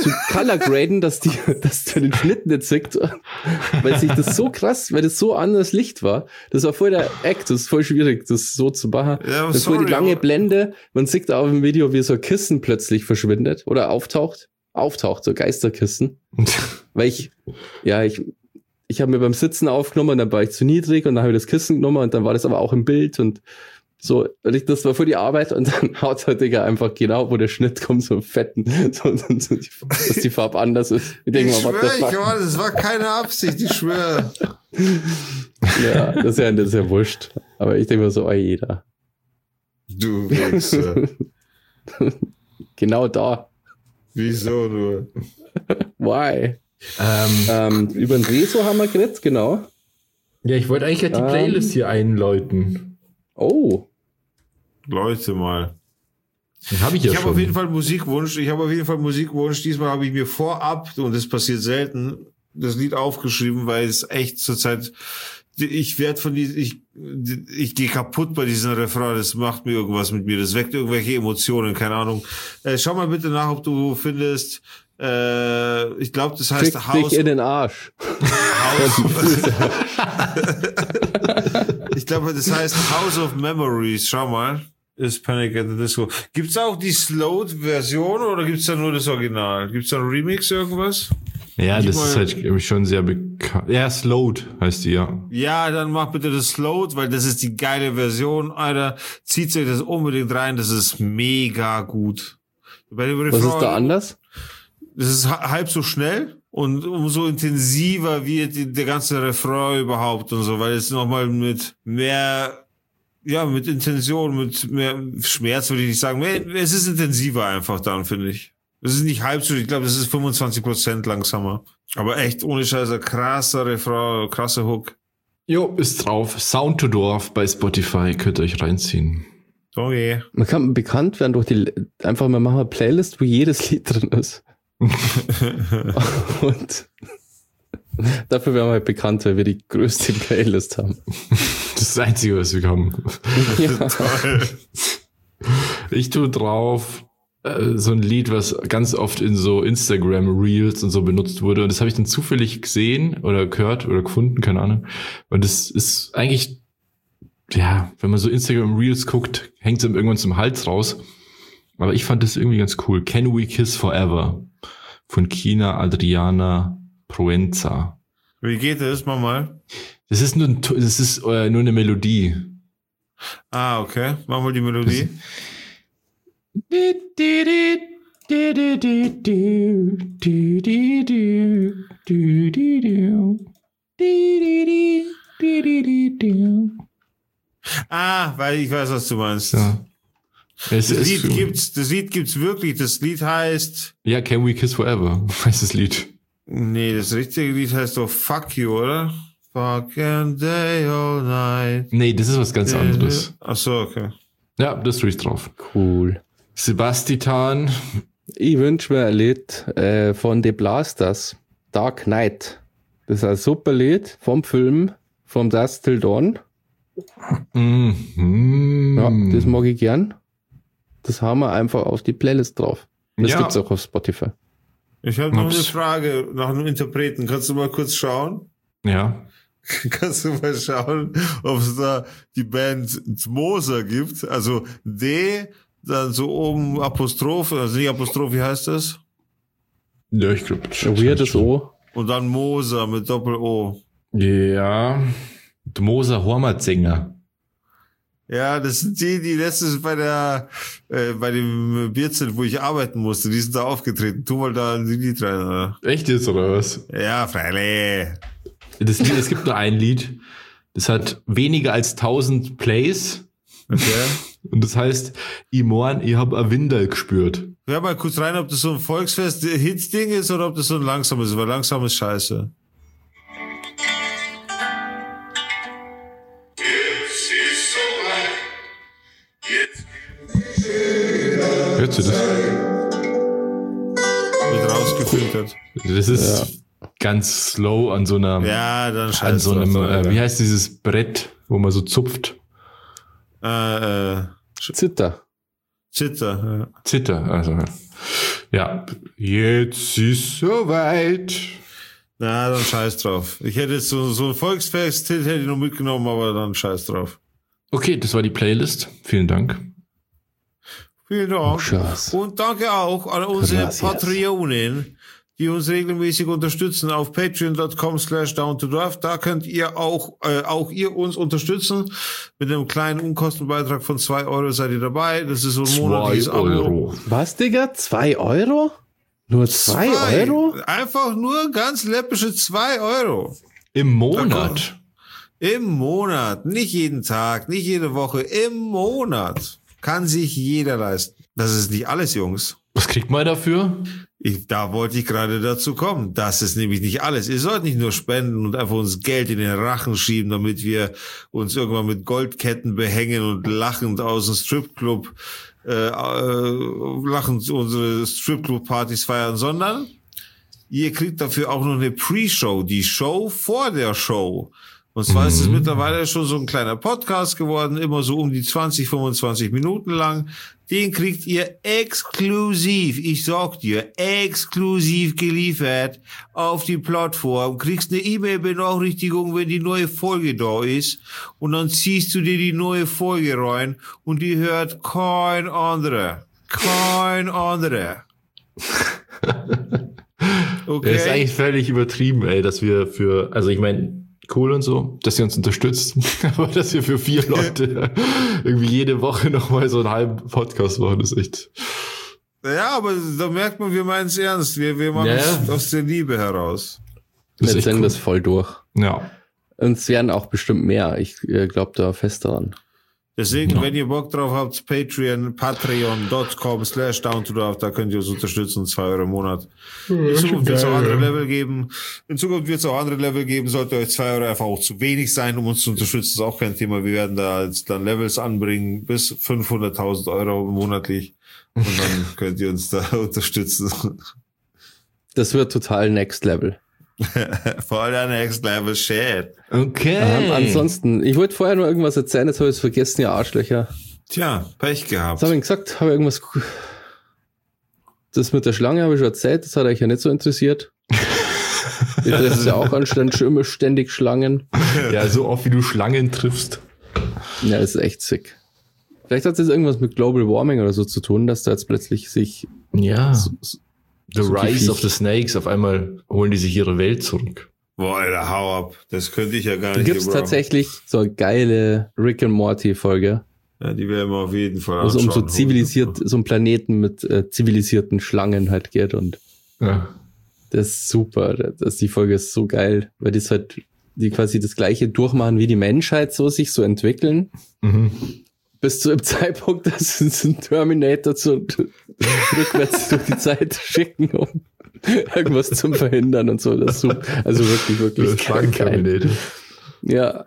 zu color graden, dass die, dass du den Schnitt nicht siehst, weil sich das so krass, weil das so anders Licht war. Das war voll der Act, das ist voll schwierig, das so zu machen. Ja, das war die lange aber Blende. Man sieht auf dem Video, wie so ein Kissen plötzlich verschwindet oder auftaucht. Auftaucht, so Geisterkissen. Weil ich, ja, ich, ich habe mir beim Sitzen aufgenommen und dann war ich zu niedrig und dann habe ich das Kissen genommen und dann war das aber auch im Bild und so, das war für die Arbeit und dann haut halt Digga einfach genau, wo der Schnitt kommt, so fetten, so, so, so, dass die Farbe anders ist. Ich, denke ich mal, schwöre, ich war, das war keine Absicht, ich schwöre. Ja, das ist ja, das ist ja wurscht. Aber ich denke mir so, oh jeder. Du Wichser. Genau da. Wieso nur? Why? Ähm, ähm, über den Rezo haben wir geredet, genau. Ja, ich wollte eigentlich halt die Playlist ähm, hier einläuten. Oh. Leute mal. Den hab ich ja ich schon. habe auf jeden Fall einen Musikwunsch. Ich habe auf jeden Fall einen Musikwunsch. Diesmal habe ich mir vorab, und das passiert selten, das Lied aufgeschrieben, weil es echt zurzeit, ich werde von die, ich, ich gehe kaputt bei diesem Refrain. Das macht mir irgendwas mit mir. Das weckt irgendwelche Emotionen, keine Ahnung. Äh, schau mal bitte nach, ob du findest, äh, ich glaube, das heißt Fick House. dich in den Arsch. Ich glaube, das heißt House of Memories. Schau mal. Ist Panic at the Disco. Gibt's auch die Slowed-Version oder gibt's da nur das Original? Gibt's da ein Remix irgendwas? Ja, das ist halt schon sehr bekannt. Ja, Slowed heißt die, ja. Ja, dann mach bitte das Slowed, weil das ist die geile Version, Alter. Zieht euch das unbedingt rein, das ist mega gut. Bei dem Was ist da anders? Das ist halb so schnell und umso intensiver wird die, der ganze Refrain überhaupt und so, weil es nochmal mit mehr, ja, mit Intention, mit mehr Schmerz würde ich nicht sagen. Es ist intensiver einfach dann, finde ich. Es ist nicht halb so, ich glaube, das ist fünfundzwanzig Prozent langsamer. Aber echt, ohne Scheiße, krasser Refrain, krasser Hook. Jo, ist drauf. Sound to Dorf bei Spotify, könnt ihr euch reinziehen. Oh je. Man kann bekannt werden durch die, einfach mal machen wir eine Playlist, wo jedes Lied drin ist. Und dafür werden wir halt bekannt, weil wir die größte Playlist haben. Das ist das Einzige, was wir haben. Ja. Toll. Ich tue drauf äh, so ein Lied, was ganz oft in so Instagram Reels und so benutzt wurde. Und das habe ich dann zufällig gesehen oder gehört oder gefunden, keine Ahnung. Und das ist eigentlich, ja, wenn man so Instagram Reels guckt, hängt es ihm irgendwann zum Hals raus. Aber ich fand das irgendwie ganz cool. Can We Kiss Forever? Von Kina Adriana Proenza. Wie geht das? Mach mal. Das ist nur, das ist äh, nur eine Melodie. Ah, okay. Mach mal die Melodie. Ah, weil ich weiß, was du meinst. Ja. Es das, ist Lied für, gibt's, das Lied gibt's wirklich. Das Lied heißt... Ja, Can We Kiss Forever heißt das Lied. Nee, das richtige Lied heißt doch Fuck You, oder? Fucking day all night. Nee, das ist was ganz anderes. Ach so, okay. Ja, das tue ich drauf. Cool. Sebastian. Ich wünsche mir ein Lied äh, von The Blasters, Dark Knight. Das ist ein super Lied vom Film From Dusk Till Dawn. Mhm. Ja, das mag ich gern. Das haben wir einfach auf die Playlist drauf. Das Ja. gibt's auch auf Spotify. Ich habe noch Ups. eine Frage nach einem Interpreten. Kannst du mal kurz schauen? Ja. Kannst du mal schauen, ob es da die Band Moser gibt? Also D, dann so oben Apostrophe, also nicht Apostrophe, wie heißt das? Ja, ich glaube. Ein weirdes O. Und dann Moser mit Doppel-O. Ja. Der Moser Hormatsänger. Ja, das sind die, die letztes bei der, äh, bei dem Bierzelt, wo ich arbeiten musste, die sind da aufgetreten. Tu mal da ein Lied rein, oder? Echt jetzt, oder was? Ja, freilich. Das Lied, es gibt nur ein Lied. Das hat weniger als tausend Plays. Okay. Und das heißt, ich morn, ich hab ein Windel gespürt. Hör mal kurz rein, ob das so ein Volksfest-Hits-Ding ist oder ob das so ein langsames ist, weil langsam ist scheiße. Hörst du das? Wird rausgefiltert. Das ist ja. ganz slow an so einer, Ja, dann an scheiße. so einem, äh, wie heißt dieses Brett, wo man so zupft? Äh, äh, Zitter. Zitter, ja. Zitter, also. Ja, jetzt ist soweit. Na, dann scheiß drauf. Ich hätte jetzt so, so ein Volksfest, hätte ich noch mitgenommen, aber dann scheiß drauf. Okay, das war die Playlist. Vielen Dank. Vielen Dank. Schuss. Und danke auch an unsere Gracias. Patreonen, die uns regelmäßig unterstützen auf patreon.com slash down to draft. Da könnt ihr auch, äh, auch ihr uns unterstützen. Mit einem kleinen Unkostenbeitrag von zwei Euro seid ihr dabei. Das ist so ein monatliches Zwei Abo. Euro. Was, Digga? Zwei Euro? Nur zwei, Zwei. Euro? Einfach nur ganz läppische zwei Euro. Im Monat. Im Monat. Nicht jeden Tag, nicht jede Woche. Im Monat. Kann sich jeder leisten. Das ist nicht alles, Jungs. Was kriegt man dafür? Ich, da wollte ich gerade dazu kommen. Das ist nämlich nicht alles. Ihr sollt nicht nur spenden und einfach uns Geld in den Rachen schieben, damit wir uns irgendwann mit Goldketten behängen und lachend aus dem Stripclub äh, äh, lachend unsere Stripclub-Partys feiern, sondern ihr kriegt dafür auch noch eine Pre-Show, die Show vor der Show. Und zwar mhm. ist es mittlerweile schon so ein kleiner Podcast geworden, immer so um die zwanzig, fünfundzwanzig Minuten lang. Den kriegt ihr exklusiv, ich sag dir, exklusiv geliefert auf die Plattform. Kriegst eine E-Mail-Benachrichtigung, wenn die neue Folge da ist. Und dann ziehst du dir die neue Folge rein und die hört kein anderer. Kein anderer. Okay. Das ist eigentlich völlig übertrieben, ey, dass wir für, also ich meine, cool und so, dass ihr uns unterstützt, aber dass wir für vier Leute irgendwie jede Woche nochmal so einen halben Podcast machen, ist echt... Ja, aber da merkt man, wir meinen es ernst. Wir, wir machen ja. es aus der Liebe heraus. Wir ziehen cool. das voll durch. Ja. Und es werden auch bestimmt mehr. Ich äh, glaube da fest daran. Deswegen, ja. wenn ihr Bock drauf habt, Patreon, patreon.com slash down to draft, da könnt ihr uns unterstützen, zwei Euro im Monat. In Zukunft wird es auch andere Level geben. In Zukunft wird es auch andere Level geben. Sollte euch zwei Euro einfach auch zu wenig sein, um uns zu unterstützen, ist auch kein Thema. Wir werden da jetzt dann Levels anbringen bis fünfhunderttausend Euro monatlich. Und dann könnt ihr uns da unterstützen. Das wird total Next Level. Voll der Next Level Shit. Okay. Ähm, ansonsten, ich wollte vorher nur irgendwas erzählen, jetzt habe ich es vergessen, ihr Arschlöcher. Tja, Pech gehabt. Was habe ich gesagt? Habe ich irgendwas... Das mit der Schlange habe ich schon erzählt, das hat euch ja nicht so interessiert. Das ist ja auch anständig immer ständig Schlangen. Ja, so oft wie du Schlangen triffst. Ja, ist echt sick. Vielleicht hat es irgendwas mit Global Warming oder so zu tun, dass da jetzt plötzlich sich... Ja. So, so, The so Rise Viech. of the Snakes, auf einmal holen die sich ihre Welt zurück. Boah, Alter, hau ab. Das könnte ich ja gar nicht Gibt's gebrauchen. tatsächlich so eine geile Rick and Morty Folge. Ja, die werden wir auf jeden Fall Wo es um so anschauen. zivilisiert, so einen Planeten mit äh, zivilisierten Schlangen halt geht und Ja. das ist super. Das, die Folge ist so geil, weil die halt, die quasi das gleiche durchmachen wie die Menschheit, so sich so entwickeln. Mhm. Bis zu dem Zeitpunkt, dass sie einen Terminator zu, rückwärts durch die Zeit schicken, um irgendwas zu verhindern und so. Das ist super. Also wirklich, wirklich geil. Ja.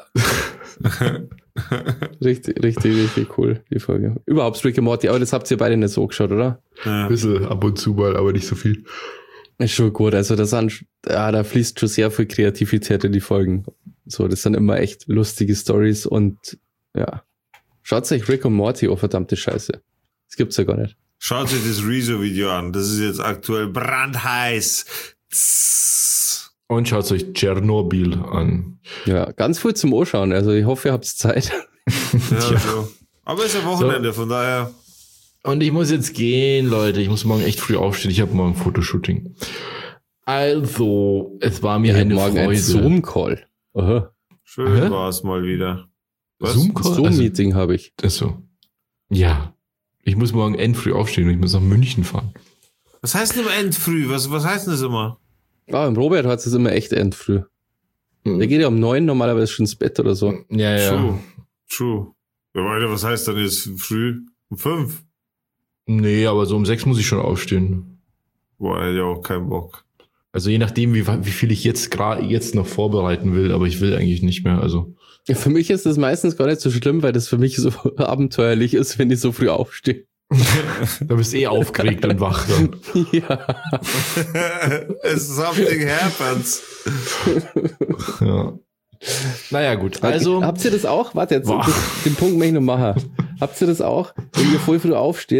richtig, richtig, richtig cool, die Folge. Überhaupt Rick and Morty, aber das habt ihr beide nicht so geschaut, oder? Ja. Ein bisschen ab und zu mal, aber nicht so viel. Ist schon gut. Also das sind, ja, da fließt schon sehr viel Kreativität in die Folgen. So, das sind immer echt lustige Stories und ja. Schaut euch Rick und Morty, oh verdammte Scheiße. Das gibt's ja gar nicht. Schaut euch das Rezo-Video an. Das ist jetzt aktuell brandheiß. Tss. Und schaut euch Tschernobyl an. Ja, ganz viel zum Anschauen. Also ich hoffe, ihr habt Zeit. Ja, ja. So. Aber es ist ja Wochenende, so. Von daher. Und ich muss jetzt gehen, Leute. Ich muss morgen echt früh aufstehen. Ich habe morgen ein Fotoshooting. Also, es war mir eine morgen Freude. Ein Zoom-Call. Aha. Schön Hä? war es mal wieder. Was? Zoom-Call? Zoom-Meeting also, habe ich. Ach so. Ja. Ich muss morgen endfrüh aufstehen und ich muss nach München fahren. Was heißt denn immer endfrüh? Was, was heißt denn das immer? Ah, im Robert hat es immer echt endfrüh. Mhm. Der geht ja um neun normalerweise schon ins Bett oder so. Ja, ja. True. True. Ja, weiter, was heißt dann jetzt früh? Um fünf? Nee, aber so um sechs muss ich schon aufstehen. Boah, hätte ja auch keinen Bock. Also je nachdem, wie, wie viel ich jetzt gerade jetzt noch vorbereiten will, aber ich will eigentlich nicht mehr, also. Ja, für mich ist das meistens gar nicht so schlimm, weil das für mich so abenteuerlich ist, wenn ich so früh aufstehe. Da bist du eh aufgeregt und wach dann. Ja. Something happens. Ja. Naja, gut. Also. Habt ihr das auch? Warte, jetzt, das, den Punkt möchte ich noch machen. Habt ihr das auch, wenn ihr voll früh aufsteht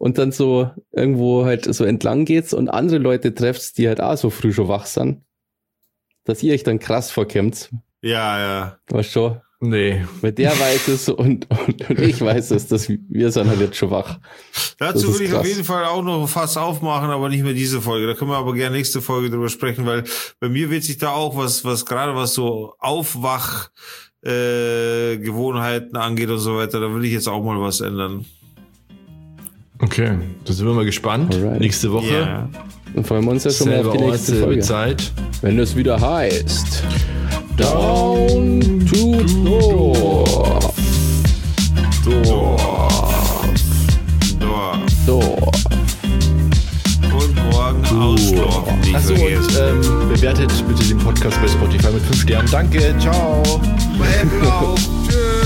und dann so irgendwo halt so entlang geht's und andere Leute trefft, die halt auch so früh schon wach sind, dass ihr euch dann krass vorkämmt. Ja, ja. Weißt schon? Nee. Weil der weiß es und, und, und ich weiß es, dass wir sind halt jetzt schon wach. Dazu würde ich auf jeden Fall auch noch fast aufmachen, aber nicht mehr diese Folge. Da können wir aber gerne nächste Folge drüber sprechen, weil bei mir wird sich da auch was, was gerade was so Aufwach, äh, Gewohnheiten angeht und so weiter, da will ich jetzt auch mal was ändern. Okay, da sind wir mal gespannt. Alright. Nächste Woche. Yeah. Dann freuen wir uns ja schon mal auf die nächste Folge. Zeit. Wenn es wieder heißt Down to Dorf. Dorf. Dorf. Dorf. Und morgen ausschlafen. Nicht Achso, und vergessen. ähm, bewertet bitte den Podcast bei Spotify mit fünf Sternen. Danke, ciao. Apple auf. Tschüss.